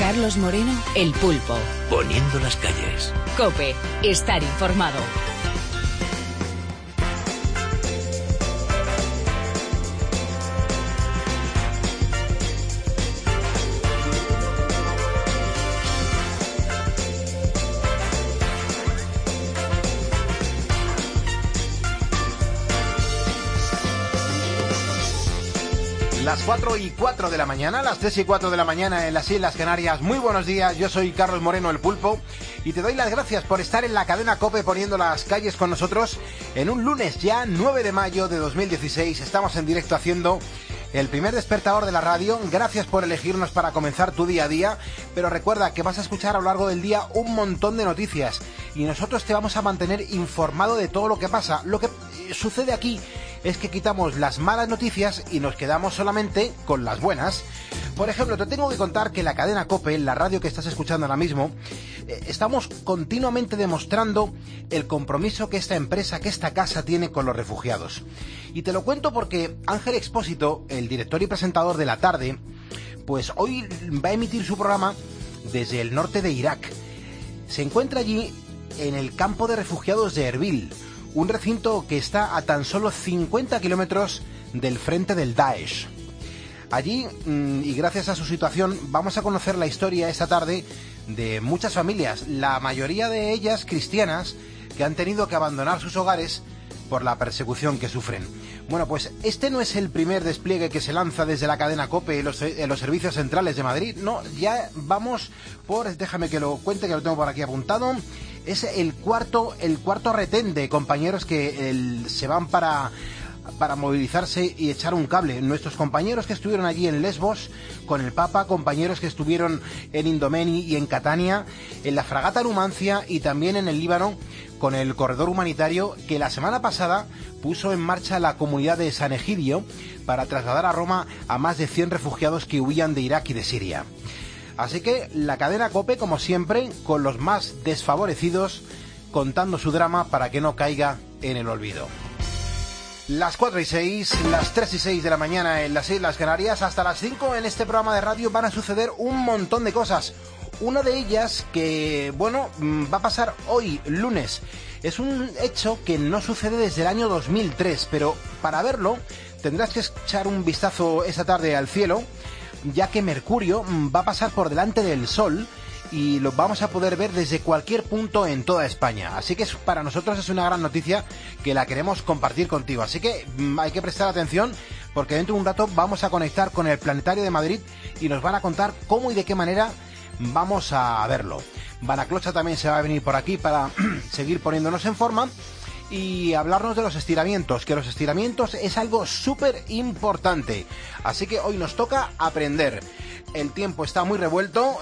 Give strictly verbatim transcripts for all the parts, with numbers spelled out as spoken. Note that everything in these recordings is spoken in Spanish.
Carlos Moreno, El Pulpo. Poniendo las calles. COPE, estar informado. Las cuatro y cuatro de la mañana, las tres y cuatro de la mañana en las Islas Canarias. Muy buenos días, yo soy Carlos Moreno, El Pulpo, y te doy las gracias por estar en la cadena COPE poniendo las calles con nosotros en un lunes ya nueve de mayo de dos mil dieciséis. Estamos en directo haciendo el primer despertador de la radio. Gracias por elegirnos para comenzar tu día a día, pero recuerda que vas a escuchar a lo largo del día un montón de noticias y nosotros te vamos a mantener informado de todo lo que pasa. Lo que sucede aquí es que quitamos las malas noticias y nos quedamos solamente con las buenas. Por ejemplo, te tengo que contar que la cadena COPE, la radio que estás escuchando ahora mismo, eh, estamos continuamente demostrando el compromiso que esta empresa, que esta casa tiene con los refugiados. Y te lo cuento porque Ángel Expósito, el director y presentador de La Tarde, pues hoy va a emitir su programa desde el norte de Irak. Se encuentra allí en el campo de refugiados de Erbil, un recinto que está a tan solo cincuenta kilómetros del frente del Daesh. Allí, y gracias a su situación, vamos a conocer la historia esta tarde de muchas familias, la mayoría de ellas cristianas, que han tenido que abandonar sus hogares por la persecución que sufren. Bueno, pues este no es el primer despliegue que se lanza desde la cadena COPE en los, en los servicios centrales de Madrid. No, ya vamos por, déjame que lo cuente, que lo tengo por aquí apuntado. Es el cuarto, el cuarto retén de compañeros que el, se van para, para movilizarse y echar un cable. Nuestros compañeros que estuvieron allí en Lesbos con el Papa, compañeros que estuvieron en Indomeni y en Catania, en la fragata Numancia y también en el Líbano con el corredor humanitario que la semana pasada puso en marcha la comunidad de San Egidio para trasladar a Roma a más de cien refugiados que huían de Irak y de Siria. Así que la cadena COPE, como siempre, con los más desfavorecidos, contando su drama para que no caiga en el olvido. Las cuatro y seis, las tres y seis de la mañana en las Islas Canarias, hasta las cinco en este programa de radio van a suceder un montón de cosas. Una de ellas que, bueno, va a pasar hoy, lunes. Es un hecho que no sucede desde el año dos mil tres, pero para verlo tendrás que echar un vistazo esta tarde al cielo, ya que Mercurio va a pasar por delante del Sol y lo vamos a poder ver desde cualquier punto en toda España. Así que para nosotros es una gran noticia que la queremos compartir contigo. Así que hay que prestar atención porque dentro de un rato vamos a conectar con el Planetario de Madrid y nos van a contar cómo y de qué manera vamos a verlo. Vanaclocha también se va a venir por aquí para seguir poniéndonos en forma y hablarnos de los estiramientos, que los estiramientos es algo súper importante. Así que hoy nos toca aprender. El tiempo está muy revuelto.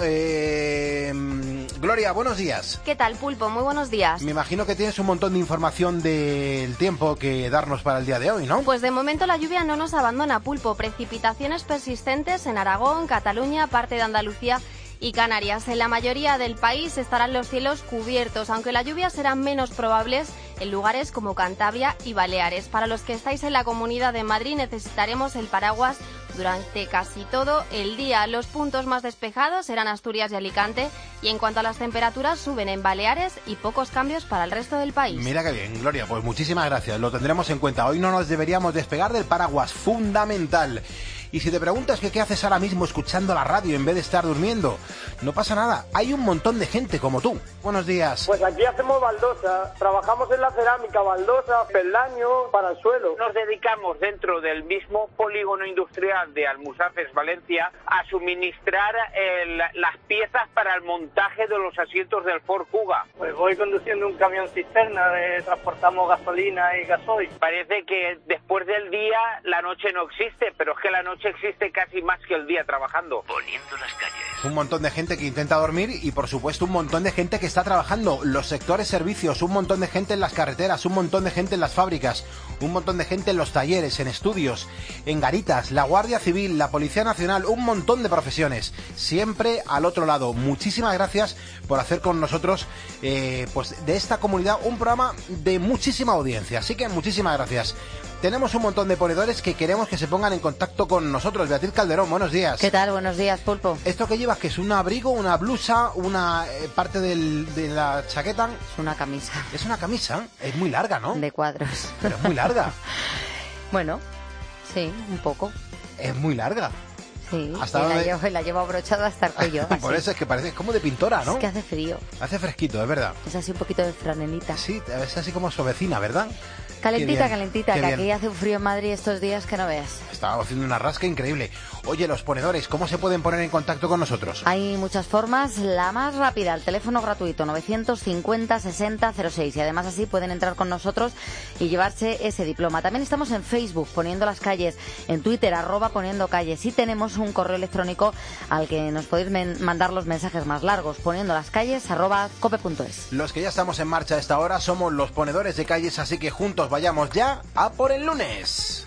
Eh... Gloria, buenos días. ¿Qué tal, Pulpo? Muy buenos días. Me imagino que tienes un montón de información del tiempo que darnos para el día de hoy, ¿no? Pues de momento la lluvia no nos abandona, Pulpo. Precipitaciones persistentes en Aragón, Cataluña, parte de Andalucía y Canarias. En la mayoría del país estarán los cielos cubiertos, aunque las lluvias serán menos probables en lugares como Cantabria y Baleares. Para los que estáis en la Comunidad de Madrid necesitaremos el paraguas durante casi todo el día. Los puntos más despejados serán Asturias y Alicante, y en cuanto a las temperaturas suben en Baleares y pocos cambios para el resto del país. Mira qué bien, Gloria, pues muchísimas gracias, lo tendremos en cuenta. Hoy no nos deberíamos despegar del paraguas, fundamental. Y si te preguntas que qué haces ahora mismo escuchando la radio en vez de estar durmiendo, no pasa nada, hay un montón de gente como tú. Buenos días. Pues aquí hacemos baldosa, trabajamos en la cerámica, baldosa, peldaño para el suelo. Nos dedicamos dentro del mismo polígono industrial de Almusafes, Valencia, a suministrar el, las piezas para el montaje de los asientos del Ford Kuga. Pues voy conduciendo un camión cisterna, de, transportamos gasolina y gasoil. Parece que después del día la noche no existe, pero es que la noche existe casi más que el día trabajando. Poniendo las calles. Un montón de gente que intenta dormir y por supuesto un montón de gente que está trabajando. Los sectores servicios, un montón de gente en las carreteras, un montón de gente en las fábricas, un montón de gente en los talleres, en estudios, en garitas, la Guardia Civil, la Policía Nacional, un montón de profesiones. Siempre al otro lado. Muchísimas gracias por hacer con nosotros eh, pues de esta comunidad un programa de muchísima audiencia. Así que muchísimas gracias. tenemos un montón de ponedores que queremos que se pongan en contacto con nosotros. Beatriz Calderón, buenos días. ¿Qué tal? Buenos días, Pulpo. ¿Esto que llevas, que es un abrigo, una blusa, una eh, parte del, de la chaqueta? Es una camisa. Es una camisa, es muy larga, ¿no? De cuadros. Pero es muy larga. Bueno, sí, un poco. Es muy larga. Sí, hasta y donde... la, llevo, la llevo abrochada hasta el cuello. Por eso es que parece como de pintora, ¿no? Es que hace frío. Hace fresquito, es verdad. Es así un poquito de franelita. Sí, es así como suavecina, ¿verdad? Calentita, calentita, Qué que bien. aquí hace un frío en Madrid estos días que no veas. Estaba haciendo una rasca increíble. Oye, los ponedores, ¿cómo se pueden poner en contacto con nosotros? Hay muchas formas. La más rápida, el teléfono gratuito novecientos cincuenta sesenta cero seis. Y además así pueden entrar con nosotros y llevarse ese diploma. También estamos en Facebook, Poniendo las Calles, en Twitter, arroba Poniendo Calles. Y tenemos un correo electrónico al que nos podéis men- mandar los mensajes más largos, poniendo las calles, arroba cope punto es. Los que ya estamos en marcha a esta hora somos los ponedores de calles, así que juntos vayamos ya a por el lunes.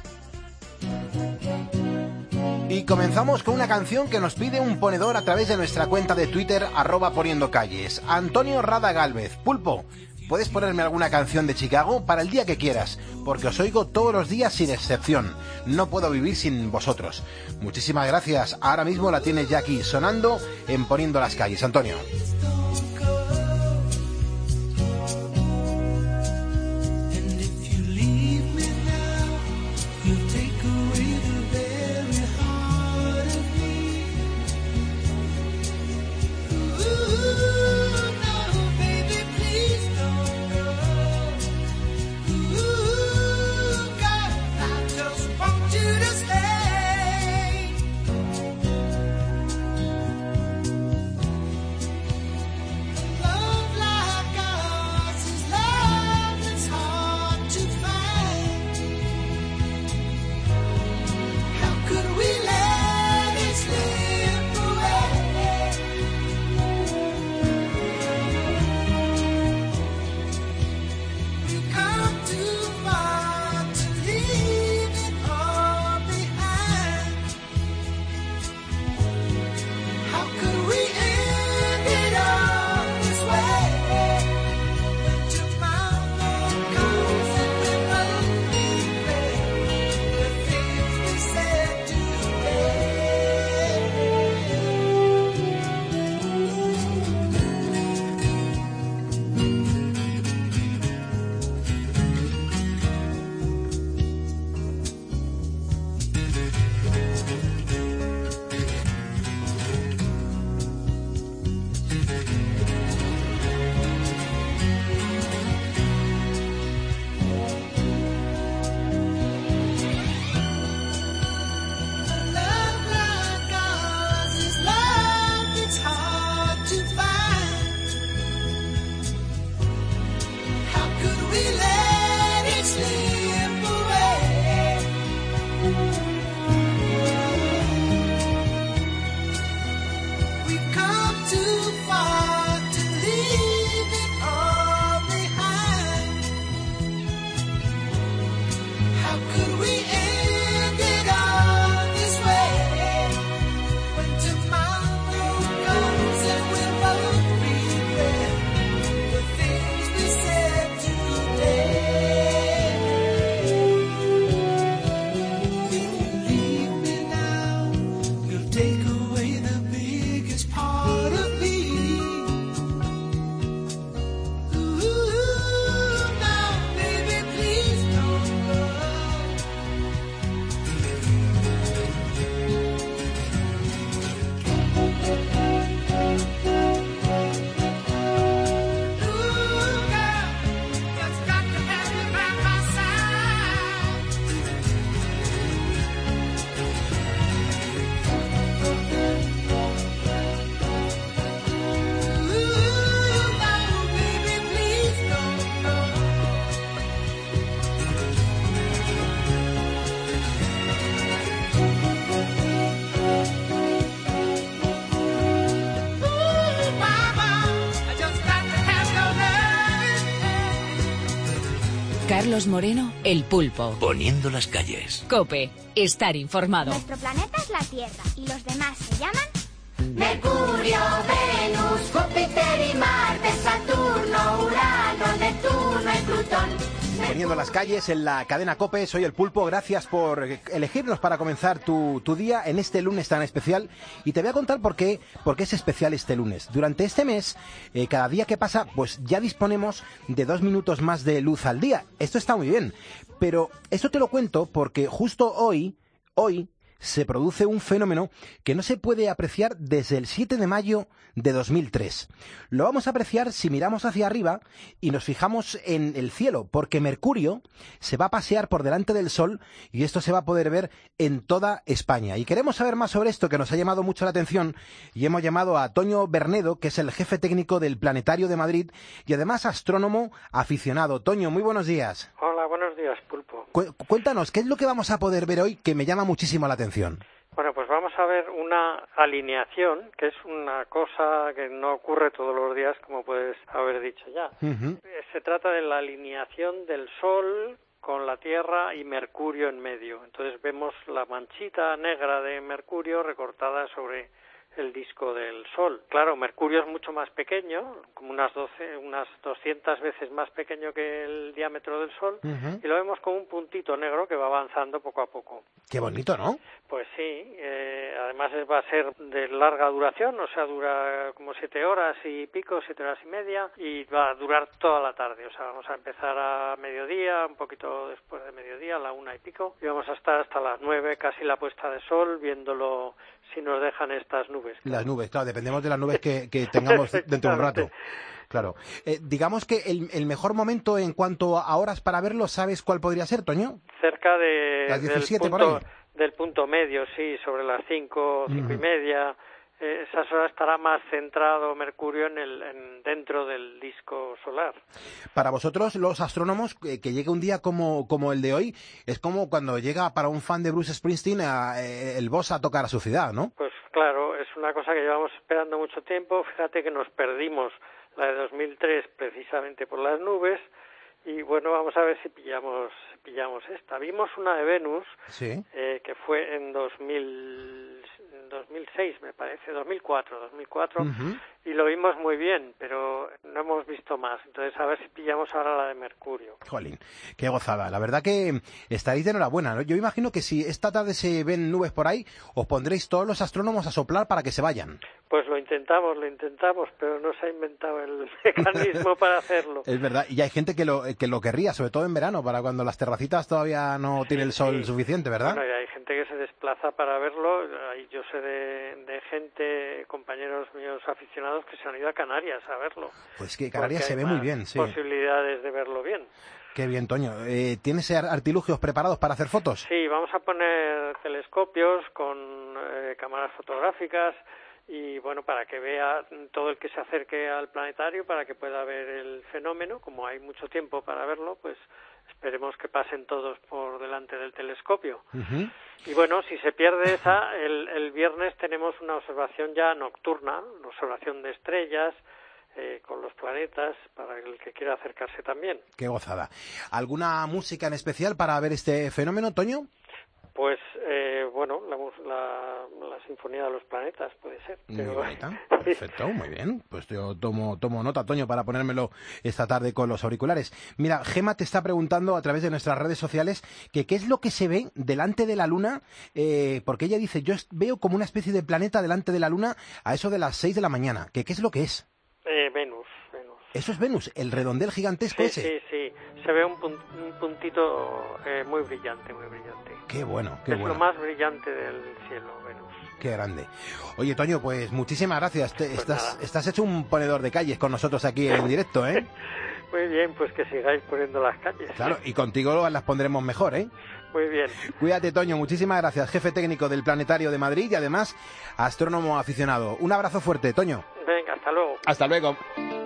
Y comenzamos con una canción que nos pide un ponedor a través de nuestra cuenta de Twitter, arroba Poniendo Calles. Antonio Rada Gálvez. Pulpo, ¿puedes ponerme alguna canción de Chicago para el día que quieras? Porque os oigo todos los días sin excepción. No puedo vivir sin vosotros. Muchísimas gracias. Ahora mismo la tienes ya aquí sonando en Poniendo las Calles. Antonio. Carlos Moreno, El Pulpo. Poniendo las calles. COPE, estar informado. Nuestro planeta es la Tierra y los demás se llaman Mercurio, Venus, Júpiter y Marte, Saturno, Urano, Neptuno y Plutón. Poniendo las calles en la cadena COPE, soy el Pulpo, gracias por elegirnos para comenzar tu, tu día en este lunes tan especial, y te voy a contar por qué, por qué es especial este lunes. Durante este mes, eh, cada día que pasa, pues ya disponemos de dos minutos más de luz al día. Esto está muy bien, pero esto te lo cuento porque justo hoy, hoy, se produce un fenómeno que no se puede apreciar desde el siete de mayo de dos mil tres. Lo vamos a apreciar si miramos hacia arriba y nos fijamos en el cielo, porque Mercurio se va a pasear por delante del Sol y esto se va a poder ver en toda España. Y queremos saber más sobre esto, que nos ha llamado mucho la atención, y hemos llamado a Toño Bernedo, que es el jefe técnico del Planetario de Madrid y además astrónomo aficionado. Toño, muy buenos días. Hola, buenos días, Pulpo. Cu- cuéntanos, ¿qué es lo que vamos a poder ver hoy que me llama muchísimo la atención? Bueno, pues vamos a ver una alineación, que es una cosa que no ocurre todos los días, como puedes haber dicho ya. Uh-huh. Se trata de la alineación del Sol con la Tierra y Mercurio en medio. Entonces vemos la manchita negra de Mercurio recortada sobre el disco del Sol. Claro, Mercurio es mucho más pequeño, como unas doce, unas doscientas veces más pequeño que el diámetro del Sol, uh-huh. y lo vemos como un puntito negro que va avanzando poco a poco. Qué bonito, ¿no? Pues sí, eh, además va a ser de larga duración, o sea, dura como siete horas y pico, siete horas y media, y va a durar toda la tarde. O sea, vamos a empezar a mediodía, un poquito después de mediodía, a la una y pico, y vamos a estar hasta las nueve, casi la puesta de sol, viéndolo si nos dejan estas nubes. Claro. Las nubes, claro, dependemos de las nubes que, que tengamos dentro de un rato. Claro. Eh, digamos que el, el mejor momento en cuanto a horas para verlo, ¿sabes cuál podría ser, Toño? Cerca de, las diecisiete, del, punto, por ahí. del punto medio, sí, sobre las cinco, cinco uh-huh. y media. Eh, esas horas estará más centrado Mercurio en el en, dentro del disco solar. Para vosotros, los astrónomos, eh, que llegue un día como, como el de hoy, es como cuando llega para un fan de Bruce Springsteen a, eh, el boss a tocar a su ciudad, ¿no? Pues claro, es una cosa que llevamos esperando mucho tiempo. Fíjate que nos perdimos la de dos mil tres precisamente por las nubes, y bueno, vamos a ver si pillamos si pillamos esta. Vimos una de Venus, sí. eh, que fue en dos mil dos mil seis, me parece, dos mil cuatro, uh-huh. y lo vimos muy bien, pero no hemos visto más. Entonces, a ver si pillamos ahora la de Mercurio. Jolín, qué gozada. La verdad que estaréis de enhorabuena, ¿no? Yo imagino que si esta tarde se ven nubes por ahí, os pondréis todos los astrónomos a soplar para que se vayan. Pues lo intentamos, lo intentamos, pero no se ha inventado el mecanismo para hacerlo. Es verdad, y hay gente que lo que lo querría, sobre todo en verano, para cuando las terracitas todavía no tiene el sol sí. suficiente, ¿verdad? Bueno, y hay gente que se desplaza para verlo. Yo sé de, de gente, compañeros míos aficionados, que se han ido a Canarias a verlo. Pues que Canarias se ve muy bien, sí. Posibilidades de verlo bien. Qué bien, Toño. Eh, ¿Tienes artilugios preparados para hacer fotos? Sí, vamos a poner telescopios con eh, cámaras fotográficas, y bueno, para que vea todo el que se acerque al planetario, para que pueda ver el fenómeno. Como hay mucho tiempo para verlo, pues esperemos que pasen todos por delante del telescopio. Uh-huh. Y bueno, si se pierde esa, el, el viernes tenemos una observación ya nocturna, una observación de estrellas, eh, con los planetas, para el que quiera acercarse también. Qué gozada. ¿Alguna música en especial para ver este fenómeno, Toño? Pues, eh, bueno, la, la, la Sinfonía de los Planetas puede ser. Muy pero... bonita. Perfecto, muy bien. Pues yo tomo, tomo nota, Toño, para ponérmelo esta tarde con los auriculares. Mira, Gema te está preguntando a través de nuestras redes sociales que qué es lo que se ve delante de la Luna, eh, porque ella dice, yo veo como una especie de planeta delante de la Luna a eso de las seis de la mañana. ¿Qué, qué es lo que es? Eh, Venus, Venus. Eso es Venus, el redondel gigantesco sí, ese. Sí, sí, se ve un, pun- un puntito eh, muy brillante, muy brillante. Qué bueno, qué es bueno. Es lo más brillante del cielo, Venus. Qué grande. Oye, Toño, pues muchísimas gracias. Te, pues estás, estás hecho un ponedor de calles con nosotros aquí en directo, ¿eh? Muy bien, pues que sigáis poniendo las calles. Claro, y contigo las pondremos mejor, ¿eh? Muy bien. Cuídate, Toño, muchísimas gracias. Jefe técnico del Planetario de Madrid y además astrónomo aficionado. Un abrazo fuerte, Toño. Venga, hasta luego. Hasta luego.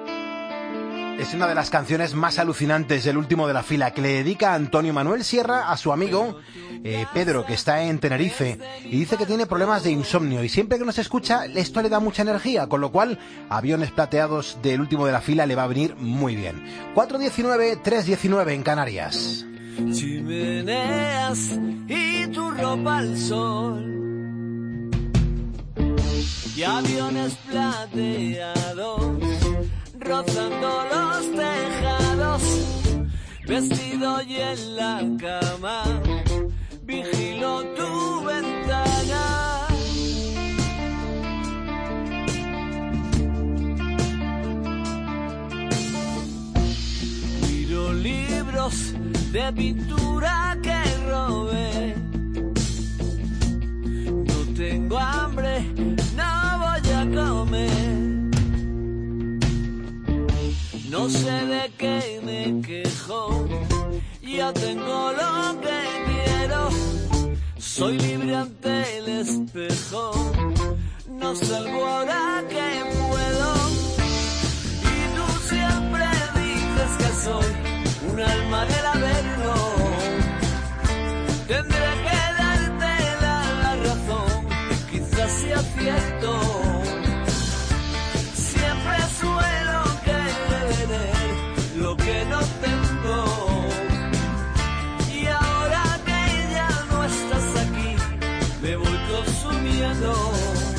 Es una de las canciones más alucinantes del último de la fila, que le dedica Antonio Manuel Sierra a su amigo eh, Pedro, que está en Tenerife, y dice que tiene problemas de insomnio, y siempre que nos escucha esto le da mucha energía, con lo cual Aviones Plateados del último de la fila le va a venir muy bien. cuatro diecinueve, tres diecinueve en Canarias. Chimeneas y tu ropa al sol, y aviones plateados rozando los tejados, vestido y en la cama, vigilo tu ventana. Miro libros de pintura que robé. No tengo hambre, no voy a comer. No sé de qué me quejo, ya tengo lo que quiero. Soy libre ante el espejo, no salgo ahora que puedo. Y tú siempre dices que soy un alma del averno. Tendré que darte la, la razón, quizás sea cierto. Siempre suelo lo que no tengo, y ahora que ya no estás aquí, me voy consumiendo.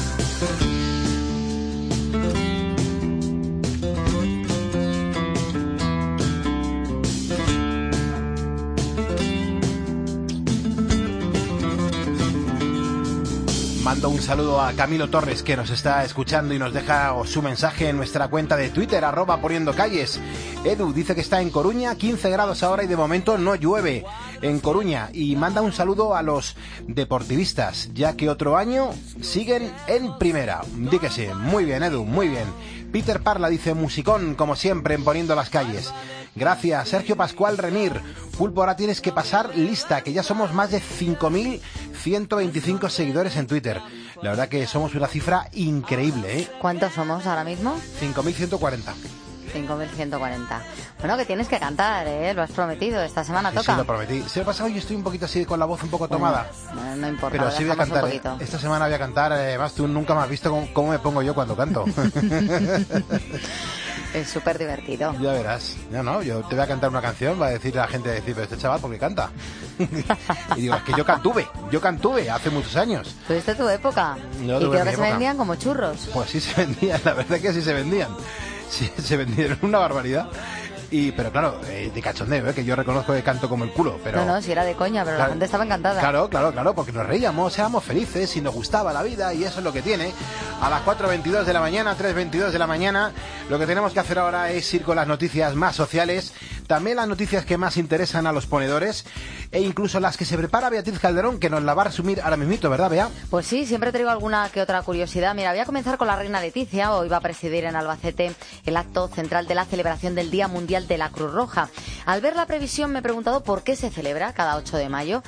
Mando un saludo a Camilo Torres, que nos está escuchando y nos deja su mensaje en nuestra cuenta de Twitter, arroba poniendo calles. Edu dice que está en Coruña, quince grados ahora y de momento no llueve en Coruña. Y manda un saludo a los deportivistas, ya que otro año siguen en primera. Di que sí, muy bien Edu, muy bien. Peter Parla dice, musicón, como siempre, en Poniendo las Calles. Gracias, Sergio Pascual Remir. Pulpo, ahora tienes que pasar lista, que ya somos más de cinco mil ciento veinticinco seguidores en Twitter. La verdad que somos una cifra increíble, ¿eh? ¿Cuántos somos ahora mismo? cinco mil ciento cuarenta. cinco mil ciento cuarenta. Bueno, que tienes que cantar, ¿eh? Lo has prometido, esta semana Sí, toca. sí, lo prometí. Se me ha pasado y estoy un poquito así con la voz un poco tomada. Bueno, no importa, pero lo sí voy a dejamos cantar, un ¿eh? poquito. Esta semana voy a cantar, además tú nunca me has visto cómo, cómo me pongo yo cuando canto. Es súper divertido. Ya verás. No, no, yo te voy a cantar una canción, va a decir la gente, decir, pero este chaval, ¿por qué canta? Y digo, es que yo cantuve, yo cantuve hace muchos años. ¿Tuviste tu época? Yo Y tuve creo mi que se época. vendían como churros. Pues sí se vendían, la verdad es que sí se vendían. Sí, se vendieron una barbaridad. Y, pero claro, eh, de cachondeo, ¿eh? Que yo reconozco que canto como el culo, pero... No, no, si era de coña, pero Claro, la gente estaba encantada. Claro, claro, claro, porque nos reíamos, éramos felices y nos gustaba la vida y eso es lo que tiene. A las cuatro veintidós de la mañana, tres veintidós de la mañana, lo que tenemos que hacer ahora es ir con las noticias más sociales, también las noticias que más interesan a los ponedores e incluso las que se prepara Beatriz Calderón, que nos la va a resumir ahora mismito, ¿verdad, Bea? Pues sí, siempre traigo alguna que otra curiosidad. Mira, voy a comenzar con la reina Leticia. Hoy va a presidir en Albacete el acto central de la celebración del Día Mundial de la Cruz Roja. Al ver la previsión me he preguntado por qué se celebra cada ocho de mayo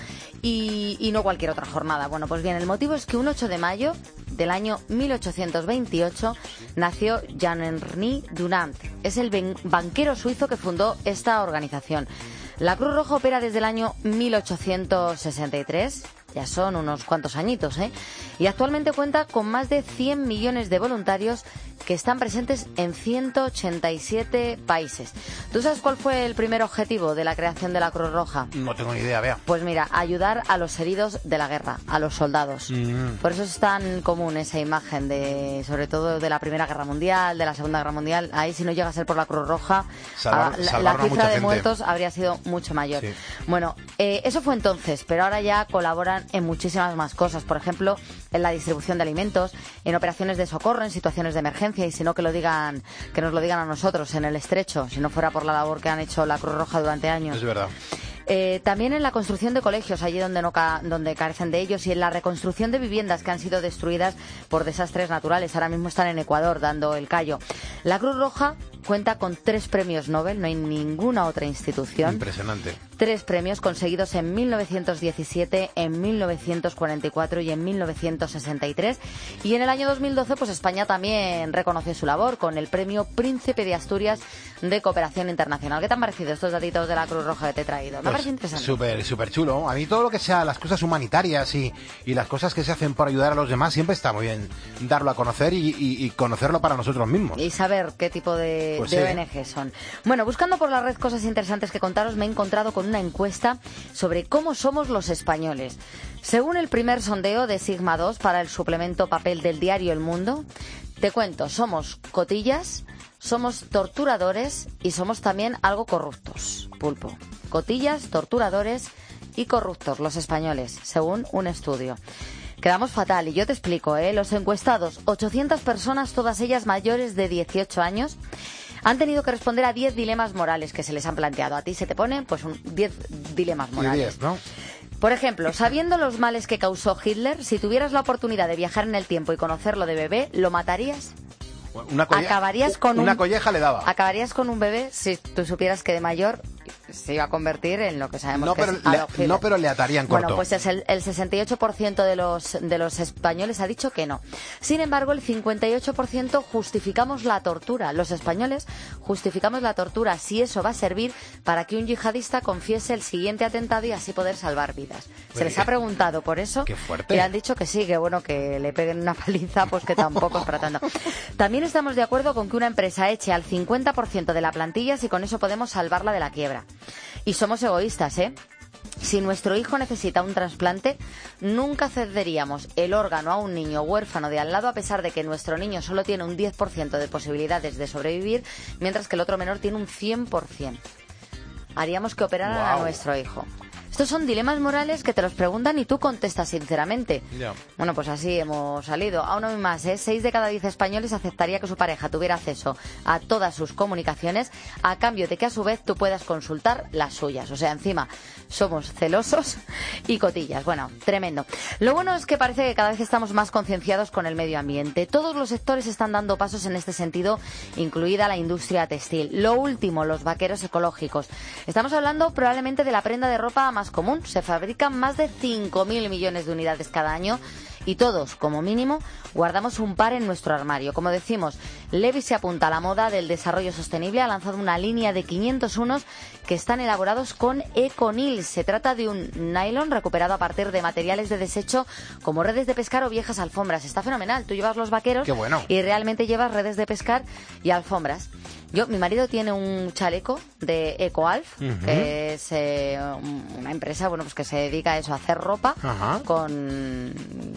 y, y no cualquier otra jornada. Bueno, pues bien, el motivo es que un ocho de mayo del año mil ochocientos veintiocho nació Jean-Henri Dunant. Es el ben- banquero suizo que fundó esta organización. La Cruz Roja opera desde el año mil ochocientos sesenta y tres, ya son unos cuantos añitos, ¿eh? Y actualmente cuenta con más de cien millones de voluntarios que están presentes en ciento ochenta y siete países. ¿Tú sabes cuál fue el primer objetivo de la creación de la Cruz Roja? No tengo ni idea, Bea. Pues mira, ayudar a los heridos de la guerra, a los soldados. Mm. Por eso es tan común esa imagen, de, sobre todo de la Primera Guerra Mundial, de la Segunda Guerra Mundial. Ahí, si no llega a ser por la Cruz Roja, Salvar- a- la, salvaron la a mucha cifra de gente. muertos habría sido mucho mayor. Sí. Bueno, eh, eso fue entonces, pero ahora ya colaboran en muchísimas más cosas. Por ejemplo, en la distribución de alimentos, en operaciones de socorro, en situaciones de emergencia, y si no que lo digan, que nos lo digan a nosotros en el estrecho, si no fuera por la labor que han hecho la Cruz Roja durante años. Es verdad. Eh, también en la construcción de colegios, allí donde no ca- donde carecen de ellos, y en la reconstrucción de viviendas que han sido destruidas por desastres naturales. Ahora mismo están en Ecuador dando el callo. La Cruz Roja cuenta con tres premios Nobel, no hay ninguna otra institución. Impresionante. Tres premios conseguidos en mil novecientos diecisiete, en mil novecientos cuarenta y cuatro y en mil novecientos sesenta y tres. Y en el año dos mil doce, pues España también reconoce su labor con el premio Príncipe de Asturias de Cooperación Internacional. ¿Qué te han parecido estos datitos de la Cruz Roja que te he traído? Me Pues, parece interesante. Súper, súper chulo. A mí todo lo que sea las cosas humanitarias y, y las cosas que se hacen por ayudar a los demás siempre está muy bien darlo a conocer y, y- y conocerlo para nosotros mismos. Y saber qué tipo de, Pues de sí. O N G son. Bueno, buscando por la red cosas interesantes que contaros, me he encontrado con una encuesta sobre cómo somos los españoles. Según el primer sondeo de Sigma dos para el suplemento papel del diario El Mundo, te cuento, somos cotillas, somos torturadores y somos también algo corruptos, Pulpo. cotillas, torturadores y corruptos los españoles, según un estudio. Quedamos fatal, y yo te explico, ¿eh? Los encuestados, ochocientas personas, todas ellas mayores de dieciocho años, han tenido que responder a diez dilemas morales que se les han planteado. A ti se te ponen pues un diez dilemas morales. diez, ¿no? Por ejemplo, sabiendo los males que causó Hitler, si tuvieras la oportunidad de viajar en el tiempo y conocerlo de bebé, ¿lo matarías? Una colle... Acabarías con una un... colleja le daba. Acabarías con un bebé si tú supieras que de mayor se iba a convertir en lo que sabemos no, que pero es Adolf le, Hitler. No, pero le atarían corto. Bueno, pues es el, el sesenta y ocho por ciento de los, de los españoles ha dicho que no. Sin embargo, el cincuenta y ocho por ciento justificamos la tortura. Los españoles justificamos la tortura si eso va a servir para que un yihadista confiese el siguiente atentado y así poder salvar vidas. Se les ha preguntado por eso. Qué fuerte. Y han dicho que sí, que bueno, que le peguen una paliza, pues que tampoco es para tanto. También estamos de acuerdo con que una empresa eche al cincuenta por ciento de la plantilla si con eso podemos salvarla de la quiebra. Y somos egoístas, ¿eh? Si nuestro hijo necesita un trasplante, nunca cederíamos el órgano a un niño huérfano de al lado, a pesar de que nuestro niño solo tiene un diez por ciento de posibilidades de sobrevivir, mientras que el otro menor tiene un cien por ciento. Haríamos que operaran Wow. a nuestro hijo. Estos son dilemas morales que te los preguntan y tú contestas sinceramente. Ya. Bueno, pues así hemos salido. Aún no más, ¿eh? Seis de cada diez españoles aceptaría que su pareja tuviera acceso a todas sus comunicaciones a cambio de que a su vez tú puedas consultar las suyas. O sea, encima somos celosos y cotillas. Bueno, tremendo. Lo bueno es que parece que cada vez estamos más concienciados con el medio ambiente. Todos los sectores están dando pasos en este sentido, incluida la industria textil. Lo último, los vaqueros ecológicos. Estamos hablando probablemente de la prenda de ropa más común. Se fabrican más de cinco mil millones de unidades cada año y todos, como mínimo, guardamos un par en nuestro armario. Como decimos, Levi's se apunta a la moda del desarrollo sostenible. Ha lanzado una línea de quinientos unos que están elaborados con Econil. Se trata de un nylon recuperado a partir de materiales de desecho como redes de pescar o viejas alfombras. Está fenomenal. Tú llevas los vaqueros. Qué bueno. Y realmente llevas redes de pescar y alfombras. Yo, mi marido tiene un chaleco de EcoAlf, uh-huh. que es eh, una empresa, bueno, pues que se dedica a eso, a hacer ropa uh-huh. con,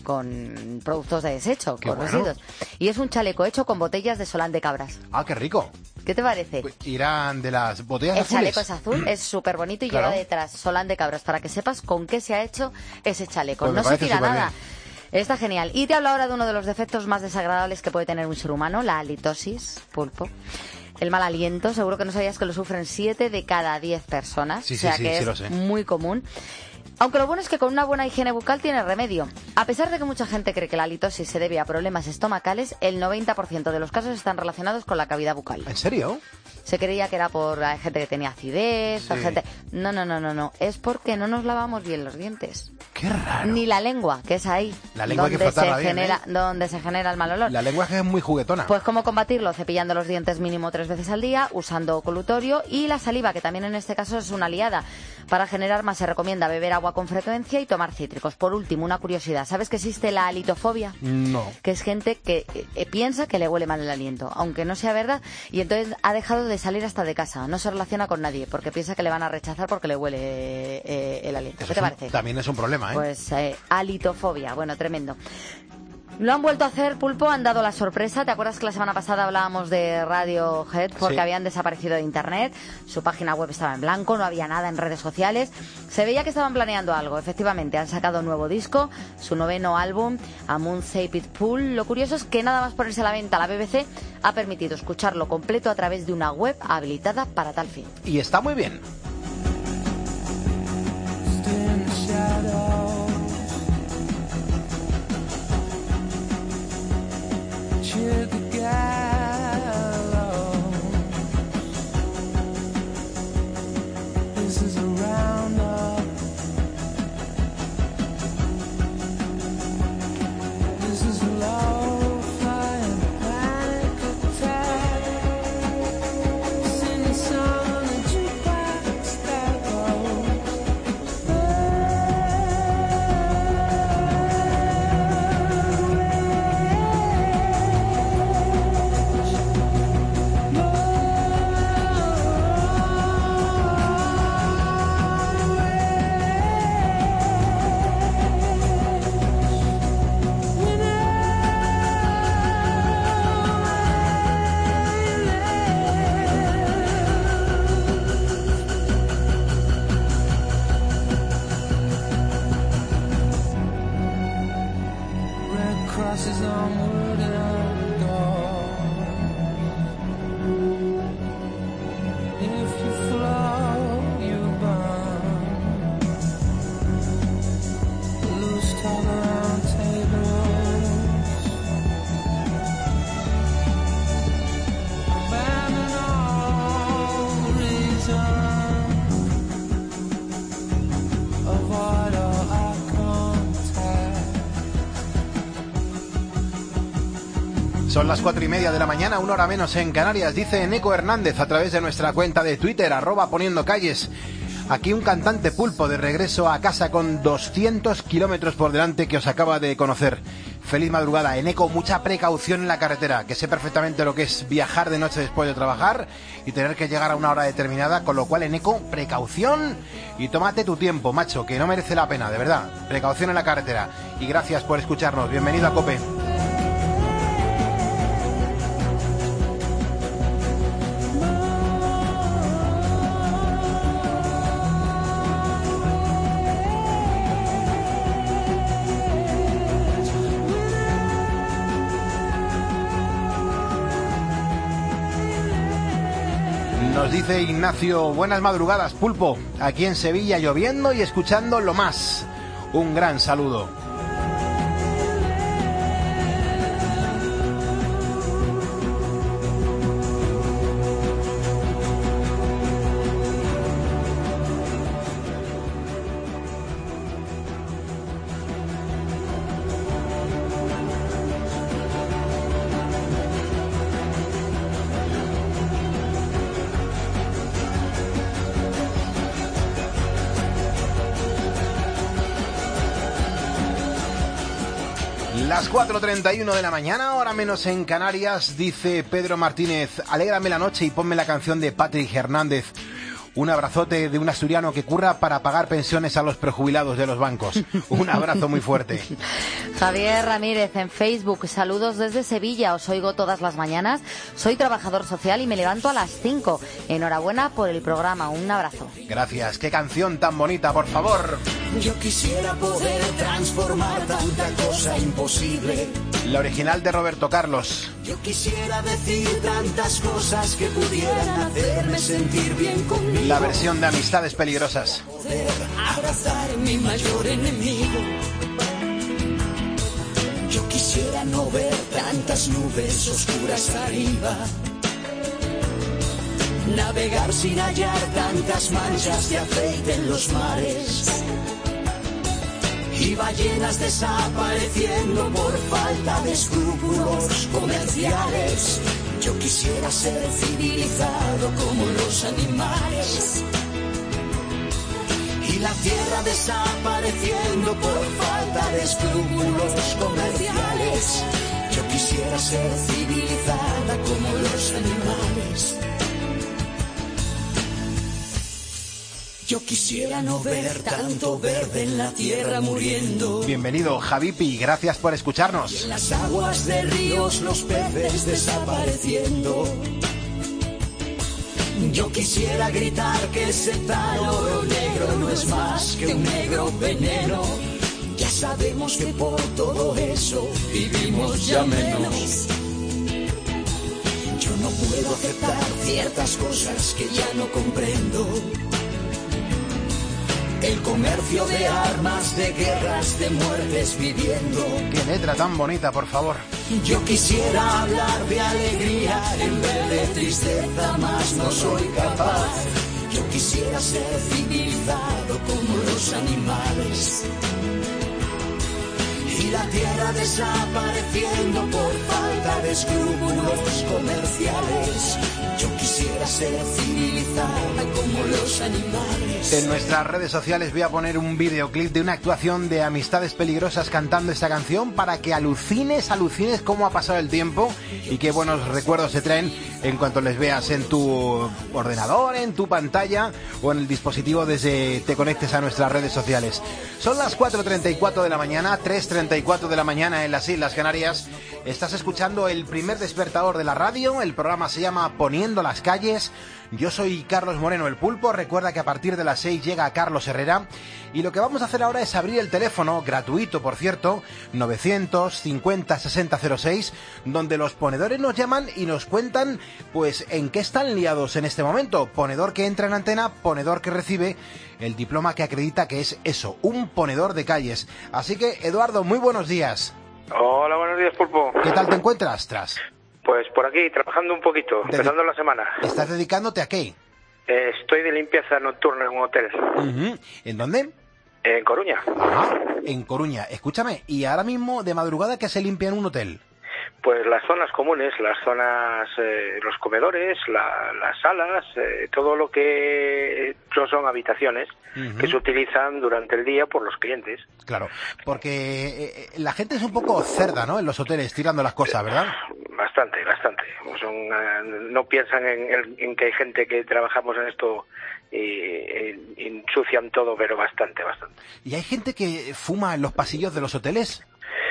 con productos de desecho, Qué con bueno. residuos. Y es un chaleco hecho con botellas de Solán de Cabras. Ah, qué rico. ¿Qué te parece? Pues irán de las botellas El azules. chaleco es azul, es súper bonito y Claro. lleva detrás Solán de Cabras para que sepas con qué se ha hecho ese chaleco. Pues me no se parece tira superbién. nada. Está genial. Y te hablo ahora de uno de los defectos más desagradables que puede tener un ser humano, la halitosis, Pulpo. El mal aliento, seguro que no sabías que lo sufren siete de cada diez personas. Sí, o sea sí, sí, que sí es lo sé. muy común. Aunque lo bueno es que con una buena higiene bucal tiene remedio. A pesar de que mucha gente cree que la halitosis se debe a problemas estomacales, el noventa por ciento de los casos están relacionados con la cavidad bucal. ¿En serio? Se creía que era por la gente que tenía acidez, Sí. la gente... No, no, no, no, no. Es porque no nos lavamos bien los dientes. Qué raro. Ni la lengua, que es ahí. La lengua hay que donde frotarla se bien, genera, ¿eh? donde se genera el mal olor. La lengua es muy juguetona. Pues cómo combatirlo, cepillando los dientes mínimo tres veces al día, usando colutorio y la saliva, que también en este caso es una aliada. Para generar más se recomienda beber agua con frecuencia y tomar cítricos. Por último, una curiosidad. ¿Sabes que existe la halitofobia? No. Que es gente que eh, piensa que le huele mal el aliento, aunque no sea verdad, y entonces ha dejado de salir hasta de casa. No se relaciona con nadie porque piensa que le van a rechazar porque le huele eh, el aliento. Eso ¿Qué te es un- parece? También es un problema, ¿eh? Pues eh, halitofobia, bueno, tremendo. Lo han vuelto a hacer, Pulpo, han dado la sorpresa. ¿Te acuerdas que la semana pasada hablábamos de Radiohead porque Sí. habían desaparecido de internet? Su página web estaba en blanco, no había nada en redes sociales. Se veía que estaban planeando algo. Efectivamente, han sacado un nuevo disco, su noveno álbum, A Moon Shaped Pool. Lo curioso es que nada más ponerse a la venta, la B B C ha permitido escucharlo completo a través de una web habilitada para tal fin. Y está muy bien. Son las cuatro y media de la mañana, una hora menos en Canarias, dice Eneco Hernández a través de nuestra cuenta de Twitter, arroba poniendo calles. Aquí un cantante pulpo de regreso a casa con doscientos kilómetros por delante que os acaba de conocer. Feliz madrugada, Eneco, mucha precaución en la carretera, que sé perfectamente lo que es viajar de noche después de trabajar y tener que llegar a una hora determinada, con lo cual, Eneco, precaución y tómate tu tiempo, macho, que no merece la pena, de verdad. Precaución en la carretera. Y gracias por escucharnos. Bienvenido a COPE. Nos dice Ignacio, buenas madrugadas, pulpo, aquí en Sevilla lloviendo y escuchando lo más. Un gran saludo. Las cuatro treinta y uno de la mañana, hora menos en Canarias, dice Pedro Martínez, alégrame la noche y ponme la canción de Patrick Hernández. Un abrazote de un asturiano que curra para pagar pensiones a los prejubilados de los bancos. Un abrazo muy fuerte. Javier Ramírez en Facebook, saludos desde Sevilla, os oigo todas las mañanas. Soy trabajador social y me levanto a las cinco. Enhorabuena por el programa, un abrazo. Gracias, qué canción tan bonita, por favor. Yo quisiera poder transformar tanta cosa imposible. La original de Roberto Carlos. Yo quisiera decir tantas cosas que pudieran hacerme sentir bien conmigo. La versión de Amistades Peligrosas. Poder abrazar a mi mayor enemigo. Yo quisiera no ver tantas nubes oscuras arriba. Navegar sin hallar tantas manchas de aceite en los mares. Y ballenas desapareciendo por falta de escrúpulos comerciales. Yo quisiera ser civilizado como los animales. Y la tierra desapareciendo por falta de escrúpulos comerciales. Yo quisiera ser civilizada como los animales. Yo quisiera no ver tanto verde en la tierra muriendo. Bienvenido, Javipi, gracias por escucharnos. Y en las aguas de ríos los peces desapareciendo. Yo quisiera gritar que ese tal oro negro no es más que un negro veneno. Ya sabemos que por todo eso vivimos ya menos. Yo no puedo aceptar ciertas cosas que ya no comprendo. El comercio de armas, de guerras, de muertes viviendo. Qué letra tan bonita, por favor. Yo quisiera hablar de alegría en vez de tristeza, mas no soy capaz. Yo quisiera ser civilizado como los animales. Y la tierra desapareciendo por falta de escrúpulos comerciales. Yo quisiera ser civilizada como los animales. En nuestras redes sociales voy a poner un videoclip de una actuación de Amistades Peligrosas cantando esta canción para que alucines, alucines cómo ha pasado el tiempo y qué buenos recuerdos se traen en cuanto les veas en tu ordenador, en tu pantalla o en el dispositivo desde te conectes a nuestras redes sociales. Son las cuatro treinta y cuatro de la mañana, tres treinta y cuatro de la mañana en las Islas Canarias. Estás escuchando el primer despertador de la radio, el programa se llama Poniendo las calles. Yo soy Carlos Moreno, el pulpo. Recuerda que a partir de las seis llega Carlos Herrera. Y lo que vamos a hacer ahora es abrir el teléfono, gratuito por cierto, novecientos cincuenta sesenta cero seis, donde los ponedores nos llaman y nos cuentan pues en qué están liados en este momento. Ponedor que entra en antena, ponedor que recibe el diploma que acredita que es eso, un ponedor de calles. Así que, Eduardo, muy buenos días. Hola, buenos días, pulpo. ¿Qué tal te encuentras, Tras? Pues por aquí, trabajando un poquito, Dedi- empezando la semana. ¿Estás dedicándote a qué? Eh, estoy de limpieza nocturna en un hotel. Uh-huh. ¿En dónde? En Coruña. Ajá, en Coruña. Escúchame, ¿y ahora mismo de madrugada qué se limpia en un hotel? Pues las zonas comunes, las zonas, eh, los comedores, la, las salas, eh, todo lo que no son habitaciones uh-huh. que se utilizan durante el día por los clientes. Claro, porque eh, la gente es un poco cerda, ¿no? En los hoteles, tirando las cosas, ¿verdad? Bastante, bastante. Son, eh, no piensan en, en, en que hay gente que trabajamos en esto y, y ensucian todo, pero bastante, bastante. ¿Y hay gente que fuma en los pasillos de los hoteles?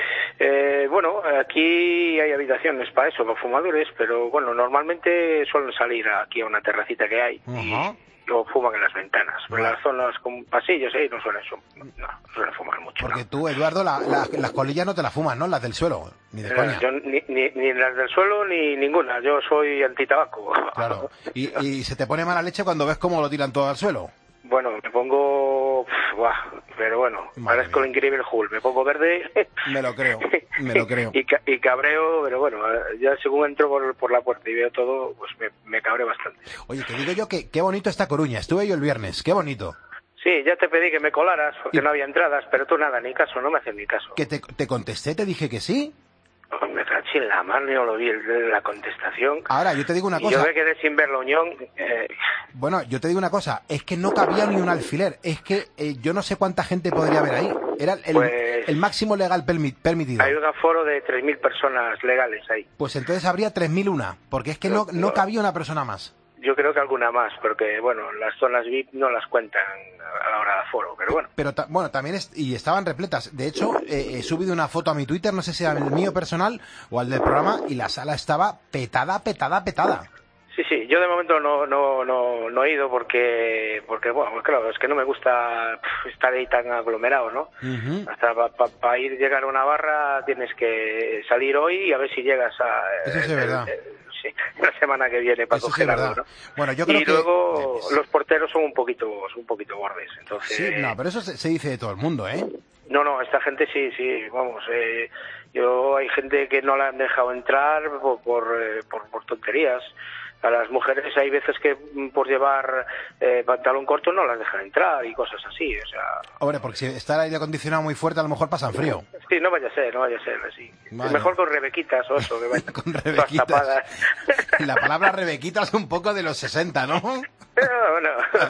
Eh, bueno, aquí hay habitaciones para eso, para fumadores, pero bueno, normalmente suelen salir aquí a una terracita que hay uh-huh. y lo fuman en las ventanas. Pero en las zonas con pasillos ahí no suelen, no, no suelen fumar mucho. Porque ¿no? tú, Eduardo, la, la, las colillas no te las fumas, ¿no? Las del suelo, ni de coña. Eh, yo ni, ni, ni las del suelo ni ninguna, yo soy antitabaco. Claro, y, y se te pone mala leche cuando ves cómo lo tiran todo al suelo. Bueno, me pongo... Buah, pero bueno, Madre parezco mía. El increíble Hulk, me pongo verde... Me lo creo, me lo creo. y, ca- y cabreo, pero bueno, ya según entro por, por la puerta y veo todo, pues me, me cabreo bastante. Oye, te digo yo que qué bonito está Coruña, estuve yo el viernes, qué bonito. Sí, ya te pedí que me colaras, porque y... no había entradas, pero tú nada, ni caso, no me haces ni caso. ¿Que te, te contesté, te dije que sí? Oh, me caché en la mano, yo lo vi en la contestación. Ahora, yo te digo una cosa. Y yo me quedé sin ver la unión. Eh... Bueno, yo te digo una cosa, es que no cabía ni un alfiler, es que eh, yo no sé cuánta gente podría haber ahí. Era el, pues... el máximo legal permi- permitido. Hay un aforo de tres mil personas legales ahí. Pues entonces habría tres mil una, porque es que no, no, no cabía una persona más. Yo creo que alguna más, porque bueno, las zonas V I P no las cuentan a la hora de aforo, pero bueno. Pero ta- bueno, también es, y estaban repletas. De hecho, eh, he subido una foto a mi Twitter, no sé si era el mío personal o al del programa, y la sala estaba petada, petada, petada. Sí, sí, yo de momento no no no, no he ido porque, porque bueno, pues claro, es que no me gusta pff, estar ahí tan aglomerado, ¿no? Uh-huh. Hasta para pa, pa ir llegar a una barra tienes que salir hoy y a ver si llegas a... Eso sí es verdad. Eh, sí, la semana que viene para Eso coger sí algo, ¿no? Bueno, yo creo y que... luego los porteros son un poquito son un poquito bordes, entonces... Sí, no, pero eso se, se dice de todo el mundo, ¿eh? No, no, esta gente sí, sí, vamos, eh, yo hay gente que no la han dejado entrar por, por, eh, por, por tonterías. A las mujeres hay veces que por llevar eh, pantalón corto no las dejan entrar y cosas así, o sea... Hombre, porque si está el aire acondicionado muy fuerte a lo mejor pasan frío. Sí, no vaya a ser, no vaya a ser así. Vale. Es mejor con rebequitas o eso, que vayan con rebequitas. La palabra rebequita es un poco de los sesenta, ¿no? Bueno,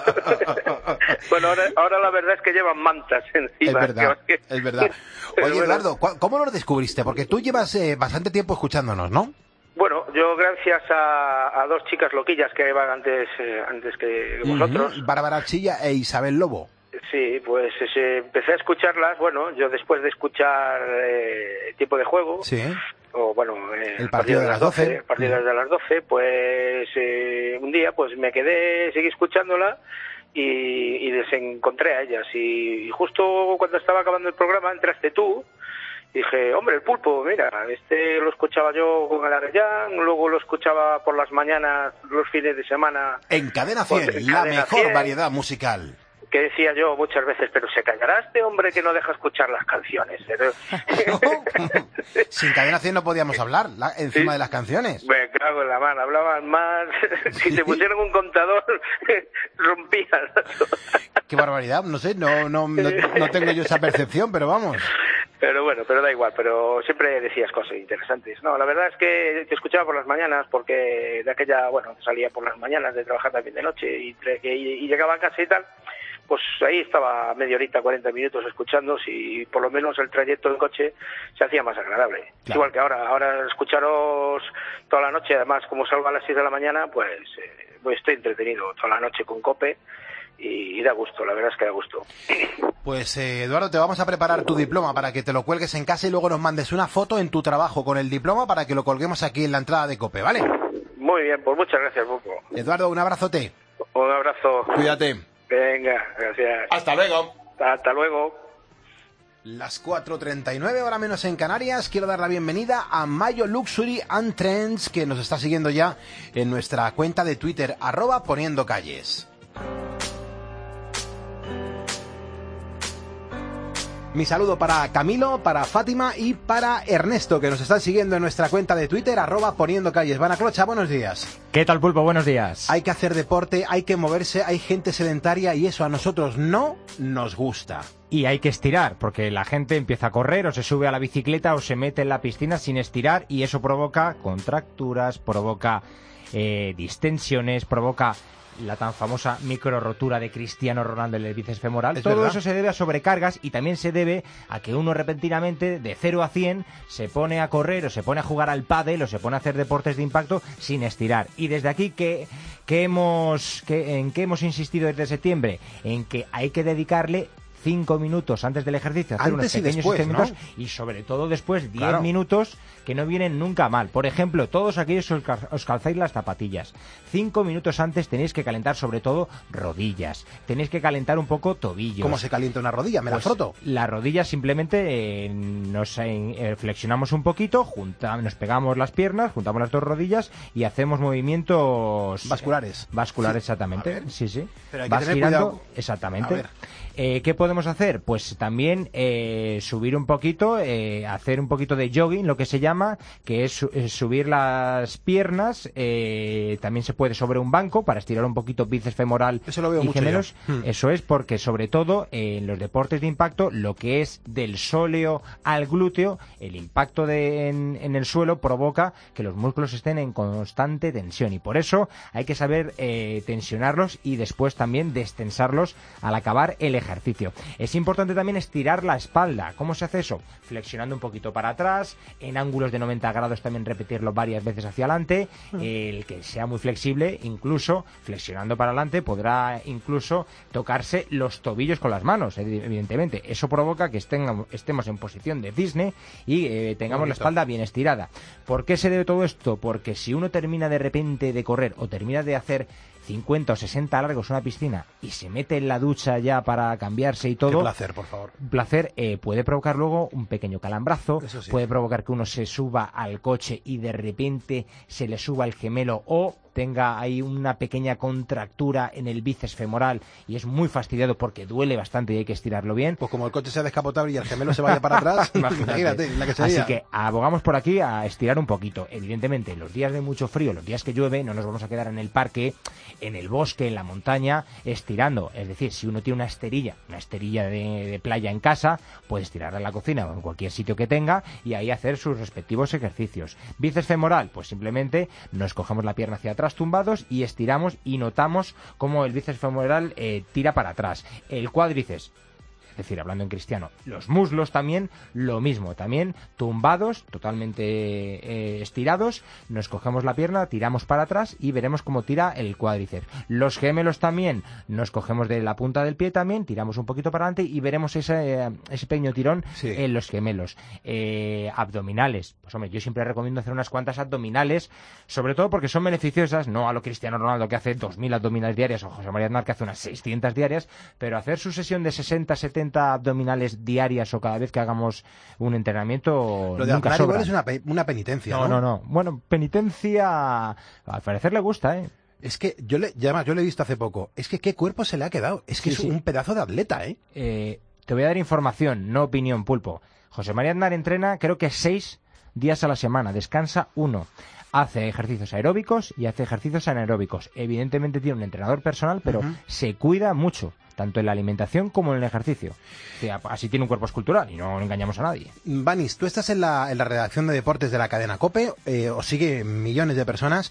bueno ahora, ahora la verdad es que llevan mantas encima. Es verdad, que... es verdad. Oye, Eduardo, ¿cómo lo descubriste? Porque tú llevas eh, bastante tiempo escuchándonos, ¿no? Bueno, yo gracias a, a dos chicas loquillas que iban antes eh, antes que vosotros. Uh-huh. Bárbara Chilla e Isabel Lobo. Sí, pues eh, empecé a escucharlas, bueno, yo después de escuchar eh, Tiempo de Juego, sí. o bueno, eh, el partido de las doce, el partido de las doce, pues eh, un día pues me quedé, seguí escuchándola y, y les encontré a ellas y, y justo cuando estaba acabando el programa entraste tú. Dije, hombre, el Pulpo, mira, este lo escuchaba yo con el Arellán, luego lo escuchaba por las mañanas, los fines de semana. En Cadena cien, pues, en la Cadena mejor cien, variedad musical. Que decía yo muchas veces, pero se callará este hombre que no deja escuchar las canciones. Pero... Sin Cadena cien no podíamos hablar la, encima ¿Sí? de las canciones. Me cago en la mano, hablaban más. Si te pusieron un contador, rompían. Qué barbaridad, no sé, no, no, no, no tengo yo esa percepción, pero vamos. Pero bueno, pero da igual, pero siempre decías cosas interesantes. No, la verdad es que te escuchaba por las mañanas porque de aquella, bueno, salía por las mañanas de trabajar también de noche y, y, y llegaba a casa y tal, pues ahí estaba media horita, cuarenta minutos escuchando y por lo menos el trayecto en coche se hacía más agradable. Claro. Igual que ahora, ahora escucharos toda la noche, además como salgo a las seis de la mañana, pues, eh, pues estoy entretenido toda la noche con COPE. Y, y da gusto, la verdad es que da gusto. Pues eh, Eduardo, te vamos a preparar tu diploma para que te lo cuelgues en casa y luego nos mandes una foto en tu trabajo con el diploma para que lo colguemos aquí en la entrada de COPE, ¿vale? Muy bien, pues muchas gracias, Poco. Eduardo, un abrazote. Un abrazo. Cuídate. Venga, gracias. Hasta luego. Hasta luego. Las cuatro treinta y nueve, hora menos en Canarias. Quiero dar la bienvenida a Mayo Luxury and Trends, que nos está siguiendo ya en nuestra cuenta de Twitter, arroba poniendo calles. Mi saludo para Camilo, para Fátima y para Ernesto, que nos están siguiendo en nuestra cuenta de Twitter, arroba poniendo calles. Vanaclocha, buenos días. ¿Qué tal, Pulpo? Buenos días. Hay que hacer deporte, hay que moverse, hay gente sedentaria y eso a nosotros no nos gusta. Y hay que estirar, porque la gente empieza a correr o se sube a la bicicleta o se mete en la piscina sin estirar y eso provoca contracturas, provoca eh, distensiones, provoca la tan famosa micro rotura de Cristiano Ronaldo en el bíceps femoral. Todo verdad. Eso se debe a sobrecargas y también se debe a que uno repentinamente de cero a cien se pone a correr o se pone a jugar al pádel o se pone a hacer deportes de impacto sin estirar. Y desde aquí, ¿qué, qué hemos, qué, ¿en qué hemos insistido desde septiembre? En que hay que dedicarle cinco minutos antes del ejercicio, hacer antes unos pequeños y después, estiramientos, ¿no? Y sobre todo después diez claro. minutos que no vienen nunca mal. Por ejemplo, todos aquellos que os calzáis las zapatillas, cinco minutos antes tenéis que calentar sobre todo rodillas, tenéis que calentar un poco tobillos. ¿Cómo se calienta una rodilla? ¿Me pues la froto? La rodilla simplemente eh, nos eh, flexionamos un poquito, junta, nos pegamos las piernas, juntamos las dos rodillas y hacemos movimientos vasculares. Eh, vasculares, sí. Exactamente. Sí, sí. Pero hay Vas que tener girando, cuidado. exactamente. Eh, ¿Qué podemos hacer? Pues también eh, subir un poquito, eh, hacer un poquito de jogging, lo que se llama, que es, su es subir las piernas. Eh, también se puede sobre un banco para estirar un poquito bíceps femoral Eso lo veo y mucho gemelos. yo. Eso es porque, sobre todo, eh, en los deportes de impacto, lo que es del sóleo al glúteo, el impacto de, en, en el suelo provoca que los músculos estén en constante tensión y por eso hay que saber eh, tensionarlos y después también destensarlos al acabar el ejercicio. ejercicio. Es importante también estirar la espalda. ¿Cómo se hace eso? Flexionando un poquito para atrás, en ángulos de noventa grados también repetirlo varias veces hacia adelante. El que sea muy flexible, incluso flexionando para adelante, podrá incluso tocarse los tobillos con las manos, evidentemente. Eso provoca que estemos, estemos en posición de cisne y eh, tengamos la espalda bien estirada. ¿Por qué se debe todo esto? Porque si uno termina de repente de correr o termina de hacer cincuenta o sesenta largos una piscina y se mete en la ducha ya para cambiarse y todo. Qué placer, por favor. Placer eh, puede provocar luego un pequeño calambrazo, Eso sí. Puede provocar que uno se suba al coche y de repente se le suba el gemelo o tenga ahí una pequeña contractura en el bíceps femoral y es muy fastidiado porque duele bastante y hay que estirarlo bien. Pues como el coche sea descapotable y el gemelo se vaya para atrás, imagínate, la que sería. Así que abogamos por aquí a estirar un poquito. Evidentemente, los días de mucho frío, los días que llueve, no nos vamos a quedar en el parque, en el bosque, en la montaña, estirando. Es decir, si uno tiene una esterilla, una esterilla de, de playa en casa, puede estirarla en la cocina o en cualquier sitio que tenga y ahí hacer sus respectivos ejercicios. Bíceps femoral, pues simplemente nos cogemos la pierna hacia atrás tumbados y estiramos y notamos cómo el bíceps femoral eh, tira para atrás. El cuádriceps, es decir, hablando en cristiano, los muslos también, lo mismo, también tumbados, totalmente eh, estirados, nos cogemos la pierna, tiramos para atrás y veremos cómo tira el cuádriceps. Los gemelos también, nos cogemos de la punta del pie también, tiramos un poquito para adelante y veremos ese, eh, ese pequeño tirón sí. en los gemelos. Eh, abdominales, pues hombre, yo siempre recomiendo hacer unas cuantas abdominales, sobre todo porque son beneficiosas, no a lo Cristiano Ronaldo que hace dos mil abdominales diarias o José María Aznar que hace unas seiscientas diarias, pero hacer su sesión de sesenta, setenta abdominales diarias o cada vez que hagamos un entrenamiento lo de nunca Aznar sobra. igual es una, pe una penitencia, no, ¿no? No, no, bueno, penitencia al parecer le gusta, ¿eh? Es que yo le, ya además, yo le he visto hace poco, es que qué cuerpo se le ha quedado, es que sí, es sí. un pedazo de atleta, ¿eh? ¿eh? Te voy a dar información, no opinión, Pulpo. José María Aznar entrena creo que seis días a la semana, descansa uno. Hace ejercicios aeróbicos y hace ejercicios anaeróbicos. Evidentemente tiene un entrenador personal, pero uh-huh. se cuida mucho, tanto en la alimentación como en el ejercicio. O sea, así tiene un cuerpo escultural y no engañamos a nadie. Vanis, tú estás en la, en la redacción de deportes de la cadena COPE, eh, os sigue millones de personas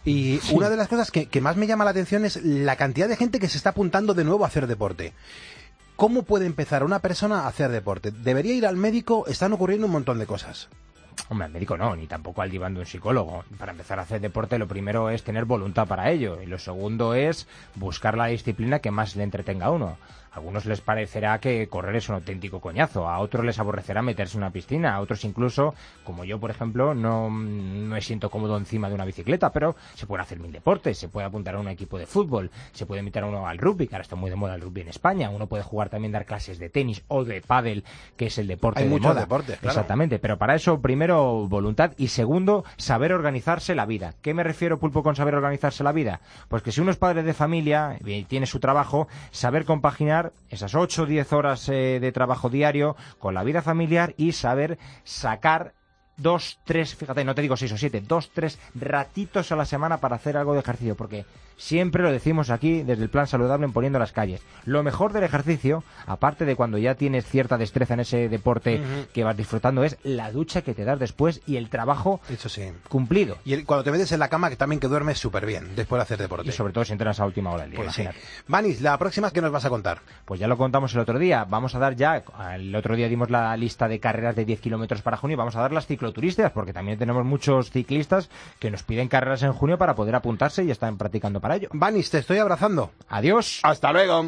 y sí. una de las cosas que, que más me llama la atención es la cantidad de gente que se está apuntando de nuevo a hacer deporte. ¿Cómo puede empezar una persona a hacer deporte? ¿Debería ir al médico? Están ocurriendo un montón de cosas. Hombre, al médico no, ni tampoco al diván de un psicólogo. Para empezar a hacer deporte lo primero es tener voluntad para ello y lo segundo es buscar la disciplina que más le entretenga a uno. A algunos les parecerá que correr es un auténtico coñazo, a otros les aborrecerá meterse en una piscina, a otros incluso, como yo por ejemplo, no, no me siento cómodo encima de una bicicleta, pero se pueden hacer mil deportes, se puede apuntar a un equipo de fútbol, se puede invitar a uno al rugby, que ahora está muy de moda el rugby en España, uno puede jugar también, dar clases de tenis o de pádel, que es el deporte Hay de muchos moda. deportes, claro. Exactamente, pero para eso primero voluntad y segundo saber organizarse la vida. ¿Qué me refiero, Pulpo, con saber organizarse la vida? Pues que si uno es padre de familia y tiene su trabajo, saber compaginar conciliar esas ocho o diez horas eh, de trabajo diario con la vida familiar y saber sacar dos, tres, fíjate, no te digo seis o siete, dos, tres ratitos a la semana para hacer algo de ejercicio, porque siempre lo decimos aquí desde el Plan Saludable en Poniendo las Calles. Lo mejor del ejercicio, aparte de cuando ya tienes cierta destreza en ese deporte uh-huh. que vas disfrutando, es la ducha que te das después y el trabajo Eso sí. cumplido. Y el, cuando te metes en la cama, que también que duermes súper bien después de hacer deporte. Y sobre todo si entrenas a última hora del día. Pues imagínate. Sí. Vanis, la próxima, ¿qué nos vas a contar? Pues ya lo contamos el otro día. Vamos a dar ya, el otro día dimos la lista de carreras de diez kilómetros para junio, vamos a dar las cicloturísticas, porque también tenemos muchos ciclistas que nos piden carreras en junio para poder apuntarse y están practicando para ello. Vanis, te estoy abrazando. Adiós. Hasta luego.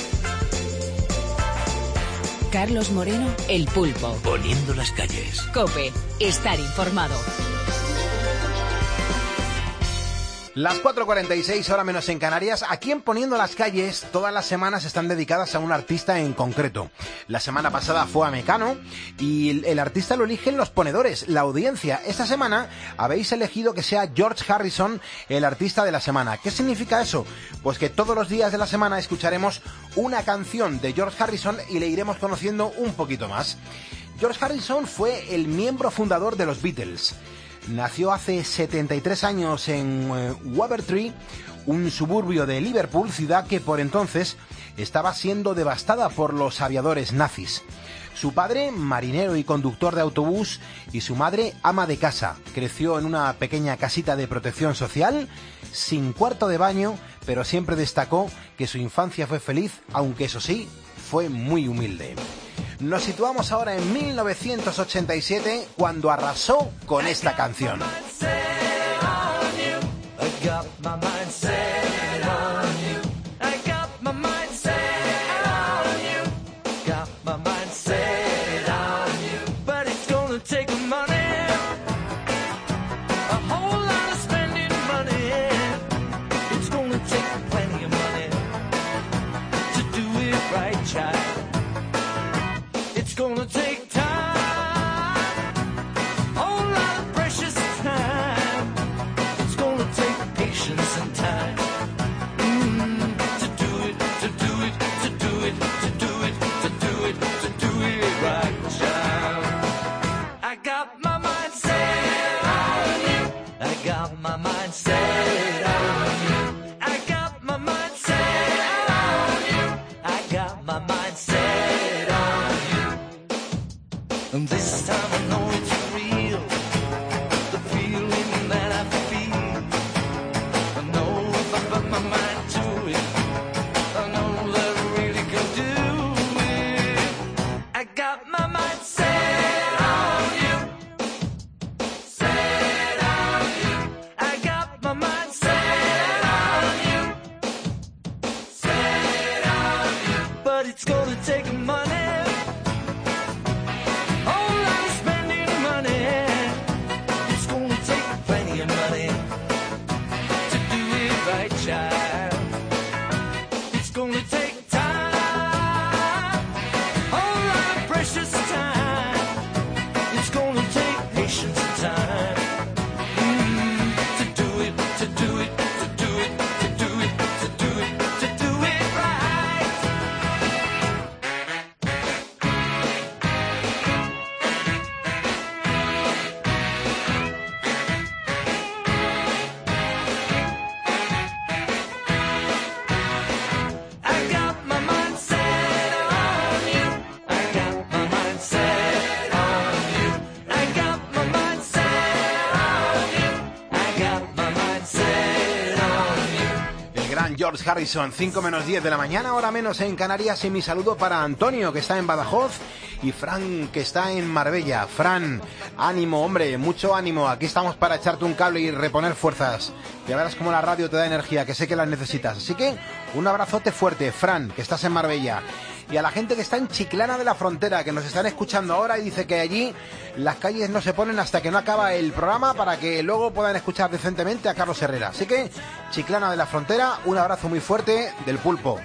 Carlos Moreno, El Pulpo. Poniendo las calles. COPE. Estar informado. Las cuatro cuarenta y seis, hora menos en Canarias. Aquí en Poniendo las Calles, todas las semanas están dedicadas a un artista en concreto. La semana pasada fue a Mecano y el, el artista lo eligen los ponedores, la audiencia. Esta semana habéis elegido que sea George Harrison el artista de la semana. ¿Qué significa eso? Pues que todos los días de la semana escucharemos una canción de George Harrison y le iremos conociendo un poquito más. George Harrison fue el miembro fundador de los Beatles. Nació hace setenta y tres años en eh, Wavertree, un suburbio de Liverpool, ciudad que por entonces estaba siendo devastada por los aviadores nazis. Su padre, marinero y conductor de autobús, y su madre, ama de casa. Creció en una pequeña casita de protección social, sin cuarto de baño, pero siempre destacó que su infancia fue feliz, aunque eso sí, fue muy humilde. Nos situamos ahora en mil novecientos ochenta y siete, cuando arrasó con esta canción. Gonna take time, a whole lot of precious time. It's gonna take patience and time mm, to do it, to do it, to do it, to do it, to do it, to do it right, child. I got my mind set on you. I got my mind set on you. I got my mind set on you. I got my mind set on you. And this time I know it's real, the feeling that I feel. I know if I put my mind to it, I know that I really can do it. I got my mind set on you, set on you. I got my mind set on you, set on you. But it's gonna take money. Child, it's gonna take time, a whole lot of precious time. It's gonna take patience and time mm, to do it, to do it, to do it, to do it, to do it, to do it right. George Harrison, cinco menos diez de la mañana, hora menos en Canarias, y mi saludo para Antonio, que está en Badajoz, y Fran, que está en Marbella. Fran, ánimo, hombre, mucho ánimo, aquí estamos para echarte un cable y reponer fuerzas. Ya verás cómo la radio te da energía, que sé que las necesitas. Así que, un abrazote fuerte, Fran, que estás en Marbella. Y a la gente que está en Chiclana de la Frontera, que nos están escuchando ahora y dice que allí las calles no se ponen hasta que no acaba el programa para que luego puedan escuchar decentemente a Carlos Herrera. Así que, Chiclana de la Frontera, un abrazo muy fuerte del Pulpo.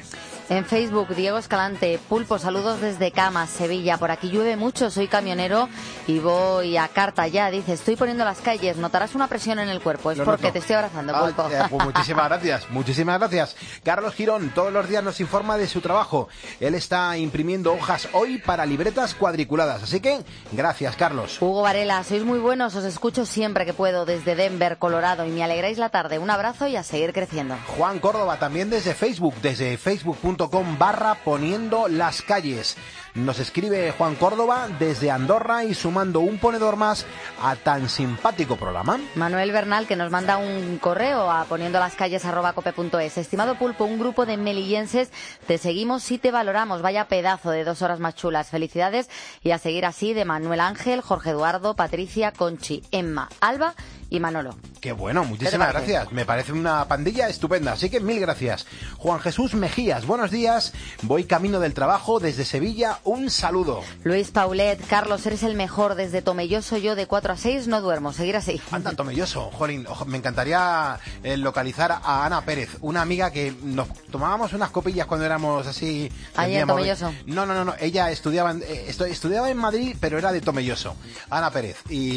En Facebook, Diego Escalante, Pulpo, saludos desde Camas, Sevilla. Por aquí llueve mucho, soy camionero y voy a carta ya. Dice, estoy poniendo las calles, notarás una presión en el cuerpo. Es Lo porque noto. te estoy abrazando, Ah, Pulpo. eh, pues muchísimas gracias, muchísimas gracias. Carlos Girón todos los días nos informa de su trabajo. Él está imprimiendo hojas hoy para libretas cuadriculadas. Así que, gracias, Carlos. Hugo Varela, sois muy buenos, os escucho siempre que puedo desde Denver, Colorado, y me alegráis la tarde. Un abrazo y a seguir creciendo. Juan Córdoba también desde Facebook, desde facebook punto com barra poniendo las calles. Nos escribe Juan Córdoba desde Andorra y sumando un ponedor más a tan simpático programa. Manuel Bernal, que nos manda un correo a poniendo las calles arroba cope punto es. Estimado Pulpo, un grupo de melillenses, te seguimos y te valoramos. Vaya pedazo de dos horas más chulas. Felicidades y a seguir así de Manuel Ángel, Jorge Eduardo, Patricia, Conchi, Emma, Alba y Manolo. Qué bueno, muchísimas gracias. Me parece una pandilla estupenda, así que mil gracias. Juan Jesús Mejías, buenos días. Voy camino del trabajo desde Sevilla. Un saludo. Luis Paulet, Carlos, eres el mejor. Desde Tomelloso, yo de cuatro a seis no duermo. Seguir así. Anda, Tomelloso. Jolín, ojo, me encantaría eh, localizar a Ana Pérez, una amiga que nos tomábamos unas copillas cuando éramos así. Allí en Tomelloso. No, no, no, no. Ella estudiaba en, eh, estu- estudiaba en Madrid, pero era de Tomelloso. Ana Pérez.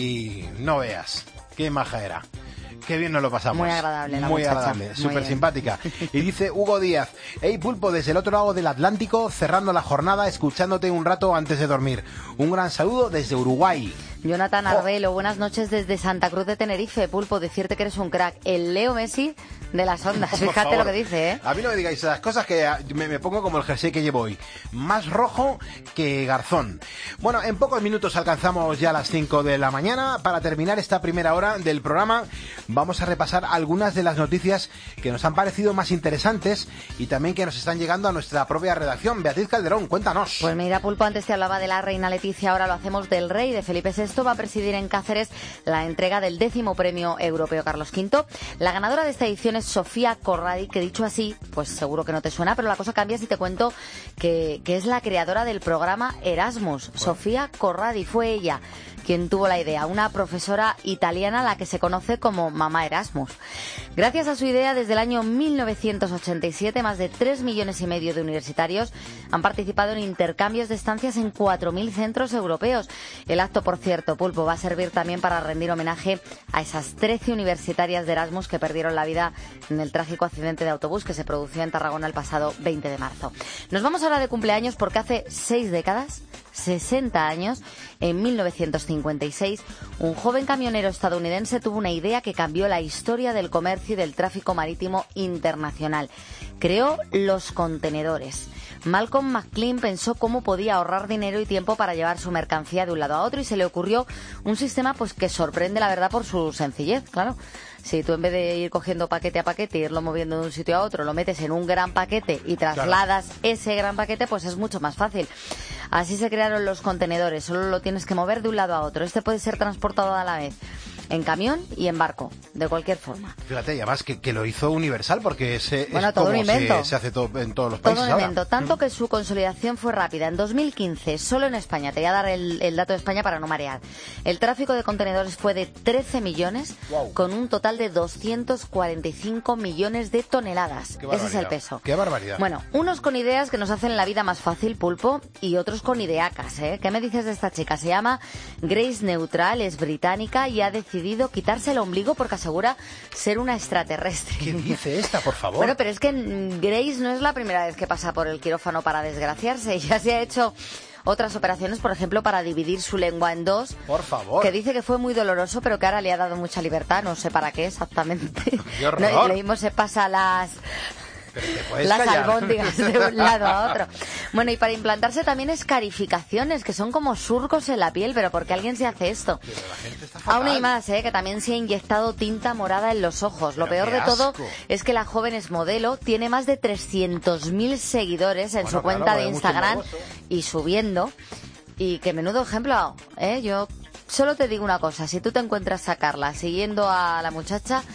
Y no veas. Qué maja era. Qué bien nos lo pasamos. Muy agradable la Muy muchacha. agradable, Muy súper bien. simpática. Y dice Hugo Díaz, hey Pulpo, desde el otro lado del Atlántico, cerrando la jornada, escuchándote un rato antes de dormir. Un gran saludo desde Uruguay. Jonathan Arbelo, buenas noches desde Santa Cruz de Tenerife. Pulpo, decirte que eres un crack. El Leo Messi de las ondas. Por Fíjate favor. lo que dice, ¿eh? A mí no me digáis esas cosas que me, me pongo como el jersey que llevo hoy. Más rojo que garzón. Bueno, en pocos minutos alcanzamos ya las cinco de la mañana. Para terminar esta primera hora del programa, vamos a repasar algunas de las noticias que nos han parecido más interesantes y también que nos están llegando a nuestra propia redacción. Beatriz Calderón, cuéntanos. Pues mira, Pulpo, antes te hablaba de la reina Leticia, ahora lo hacemos del rey, de Felipe sexto. Va a presidir en Cáceres la entrega del décimo premio europeo Carlos quinto. La ganadora de esta edición es Sofía Corradi, que dicho así, pues seguro que no te suena, pero la cosa cambia si te cuento que, que es la creadora del programa Erasmus. Bueno. Sofía Corradi, fue ella quien tuvo la idea, una profesora italiana a la que se conoce como Mamá Erasmus. Gracias a su idea, desde el año mil novecientos ochenta y siete, más de tres millones y medio de universitarios han participado en intercambios de estancias en cuatro mil centros europeos. El acto, por cierto, Pulpo, va a servir también para rendir homenaje a esas trece universitarias de Erasmus que perdieron la vida en el trágico accidente de autobús que se produjo en Tarragona el pasado veinte de marzo. Nos vamos ahora de cumpleaños porque hace seis décadas, sesenta años, en mil novecientos cincuenta y seis, un joven camionero estadounidense tuvo una idea que cambió la historia del comercio y del tráfico marítimo internacional. Creó los contenedores. Malcolm McLean pensó cómo podía ahorrar dinero y tiempo para llevar su mercancía de un lado a otro y se le ocurrió un sistema pues que sorprende, la verdad, por su sencillez, claro. Si tú en vez de ir cogiendo paquete a paquete, irlo moviendo de un sitio a otro, lo metes en un gran paquete y trasladas claro. ese gran paquete, pues es mucho más fácil. Así se crearon los contenedores, solo lo tienes que mover de un lado a otro. Este puede ser transportado a la vez en camión y en barco, de cualquier forma. Fíjate, y además que, que lo hizo Universal, porque ese bueno, es todo como un invento. Se, se hace todo en todos los todo países un ahora. invento, tanto que su consolidación fue rápida. En dos mil quince, solo en España, te voy a dar el, el dato de España para no marear, el tráfico de contenedores fue de trece millones, wow. con un total de doscientos cuarenta y cinco millones de toneladas. Ese es el peso. ¡Qué barbaridad! Bueno, unos con ideas que nos hacen la vida más fácil, Pulpo, y otros con ideacas, ¿eh? ¿Qué me dices de esta chica? Se llama Grace Neutral, es británica y ha decidido quitarse el ombligo porque asegura ser una extraterrestre. ¿Qué dice esta, por favor? Bueno, pero es que Grace no es la primera vez que pasa por el quirófano para desgraciarse. Ya se ha hecho otras operaciones, por ejemplo, para dividir su lengua en dos. Por favor. Que dice que fue muy doloroso, pero que ahora le ha dado mucha libertad. No sé para qué exactamente. ¡Qué horror! No, lo mismo se pasa las... las callar. albóndigas de un lado a otro. Bueno, y para implantarse también escarificaciones, que son como surcos en la piel, pero ¿por qué alguien se hace esto? Pero la gente está fatal. Aún hay más, ¿eh? Que también se ha inyectado tinta morada en los ojos. Lo Pero peor de asco. todo es que la joven es modelo, tiene más de trescientos mil seguidores en Bueno, su cuenta claro, de mucho Instagram morboso. y subiendo. Y que menudo ejemplo, ¿eh? Yo solo te digo una cosa, si tú te encuentras a Carla siguiendo a la muchacha,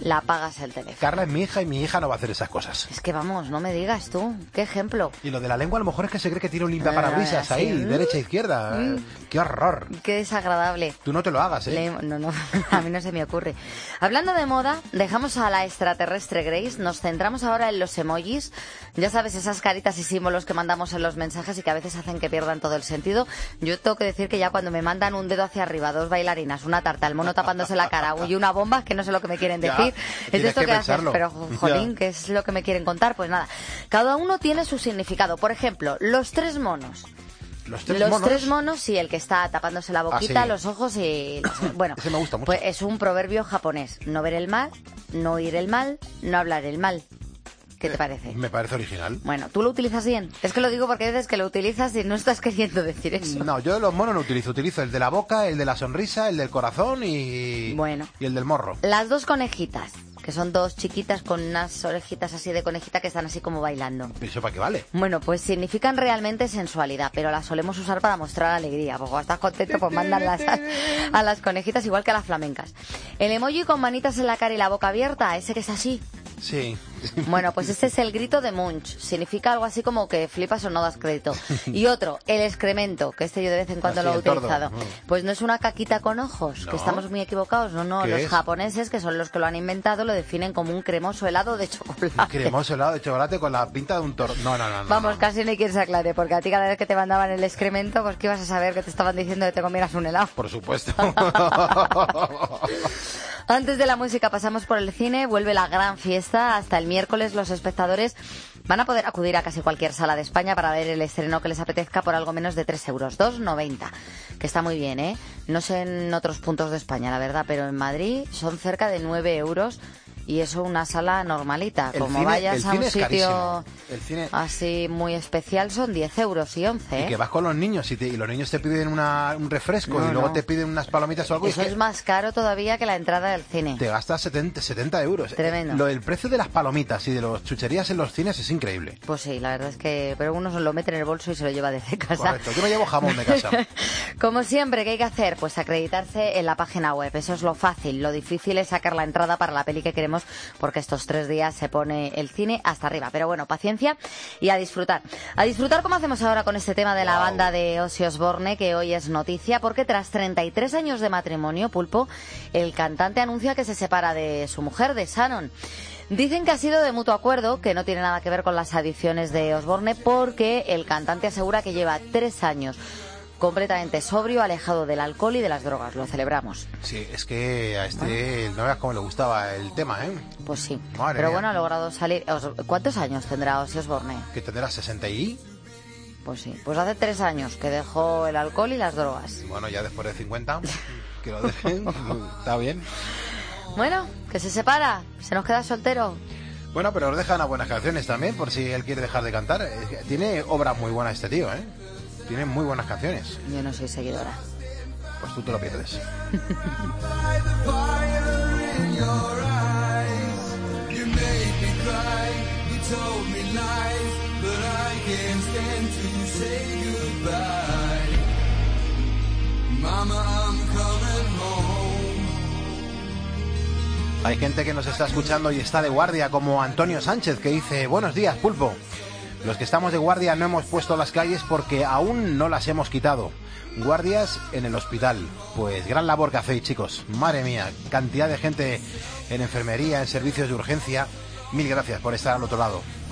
la apagas el teléfono. Carla es mi hija y mi hija no va a hacer esas cosas. Es que vamos, no me digas tú, qué ejemplo. Y lo de la lengua a lo mejor es que se cree que tiene un limpiaparabrisas ahí, ¿sí? Derecha e izquierda. Mm. ¡Qué horror! Qué desagradable. Tú no te lo hagas, ¿eh? Le... No, no, a mí no se me ocurre. Hablando de moda, dejamos a la extraterrestre Grace, nos centramos ahora en los emojis. Ya sabes, esas caritas y símbolos que mandamos en los mensajes y que a veces hacen que pierdan todo el sentido. Yo tengo que decir que ya cuando me mandan un dedo hacia arriba, dos bailarinas, una tarta, el mono tapándose la cara y una bomba, que no sé lo que me quieren decir. Ya, es esto que, que haces, pero jolín, ya. ¿qué es lo que me quieren contar? Pues nada, cada uno tiene su significado. Por ejemplo, los tres monos. Los tres los monos. tres monos, sí, el que está tapándose la boquita, ah, sí. los ojos y... Bueno, ese me gusta mucho. Pues es un proverbio japonés. No ver el mal, no oír el mal, no hablar el mal. ¿Qué te parece? Me parece original. Bueno, ¿tú lo utilizas bien? Es que lo digo porque hay veces que lo utilizas y no estás queriendo decir eso. No, yo los monos no utilizo. Utilizo el de la boca, el de la sonrisa, el del corazón y... Bueno. Y el del morro. Las dos conejitas, que son dos chiquitas con unas orejitas así de conejita que están así como bailando. ¿Pero eso para qué vale? Bueno, pues significan realmente sensualidad, pero las solemos usar para mostrar alegría. Pues cuando estás contento, pues mandarlas a, a las conejitas igual que a las flamencas. El emoji con manitas en la cara y la boca abierta, ese que es así. Sí. Bueno, pues este es el grito de Munch. Significa algo así como que flipas o no das crédito. Y otro, el excremento, que este yo de vez en cuando así, lo he utilizado. Tordo. Pues no es una caquita con ojos, ¿No? que estamos muy equivocados. No, no, los es? japoneses, que son los que lo han inventado, lo definen como un cremoso helado de chocolate. Un cremoso helado de chocolate con la pinta de un toro. No, no, no. no Vamos, no. casi no hay quien se aclare, porque a ti cada vez que te mandaban el excremento, pues que ibas a saber que te estaban diciendo que te comieras un helado. Por supuesto. Antes de la música pasamos por el cine, vuelve la gran fiesta. Hasta el miércoles los espectadores van a poder acudir a casi cualquier sala de España para ver el estreno que les apetezca por algo menos de tres euros, dos noventa, que está muy bien, ¿eh? No sé en otros puntos de España, la verdad, pero en Madrid son cerca de nueve euros. Y eso una sala normalita. El Como cine, vayas el a cine un es sitio el cine... así muy especial son diez euros y once. ¿eh? Y que vas con los niños y, te, y los niños te piden una, un refresco no, y luego no. te piden unas palomitas o algo. Eso y es, es que más caro todavía que la entrada del cine. Te gastas setenta, setenta euros. Tremendo. Lo, el precio de las palomitas y de las chucherías en los cines es increíble. Pues sí, la verdad es que... Pero uno se lo mete en el bolso y se lo lleva desde casa. Correcto, yo me llevo jamón de casa. Como siempre, ¿qué hay que hacer? Pues acreditarse en la página web. Eso es lo fácil. Lo difícil es sacar la entrada para la peli que queremos, porque estos tres días se pone el cine hasta arriba. Pero bueno, paciencia y a disfrutar. A disfrutar como hacemos ahora con este tema de la wow. banda de Ozzy Osbourne, que hoy es noticia, porque tras treinta y tres años de matrimonio, Pulpo, el cantante anuncia que se separa de su mujer, de Shannon. Dicen que ha sido de mutuo acuerdo, que no tiene nada que ver con las adicciones de Osbourne, porque el cantante asegura que lleva tres años completamente sobrio, alejado del alcohol y de las drogas. Lo celebramos. Sí, es que a este no veas cómo le gustaba el tema, ¿eh? Pues sí. Madre Pero mía. bueno, ha logrado salir. ¿Cuántos años tendrá Ozzy Osbourne? Que tendrá sesenta y... Pues sí. Pues hace tres años que dejó el alcohol y las drogas. Bueno, ya después de cincuenta, que lo dejen. Está bien. Bueno, que se separa. Se nos queda soltero. Bueno, pero nos dejan a buenas canciones también, por si él quiere dejar de cantar. Tiene obras muy buenas este tío, ¿eh? Tiene muy buenas canciones. Yo no soy seguidora. Pues tú te lo pierdes. Hay gente que nos está escuchando y está de guardia, como Antonio Sánchez, que dice: buenos días, Pulpo. Los que estamos de guardia no hemos puesto las calles porque aún no las hemos quitado. Guardias en el hospital. Pues gran labor que hacéis, chicos. Madre mía, cantidad de gente en enfermería, en servicios de urgencia. Mil gracias por estar al otro lado.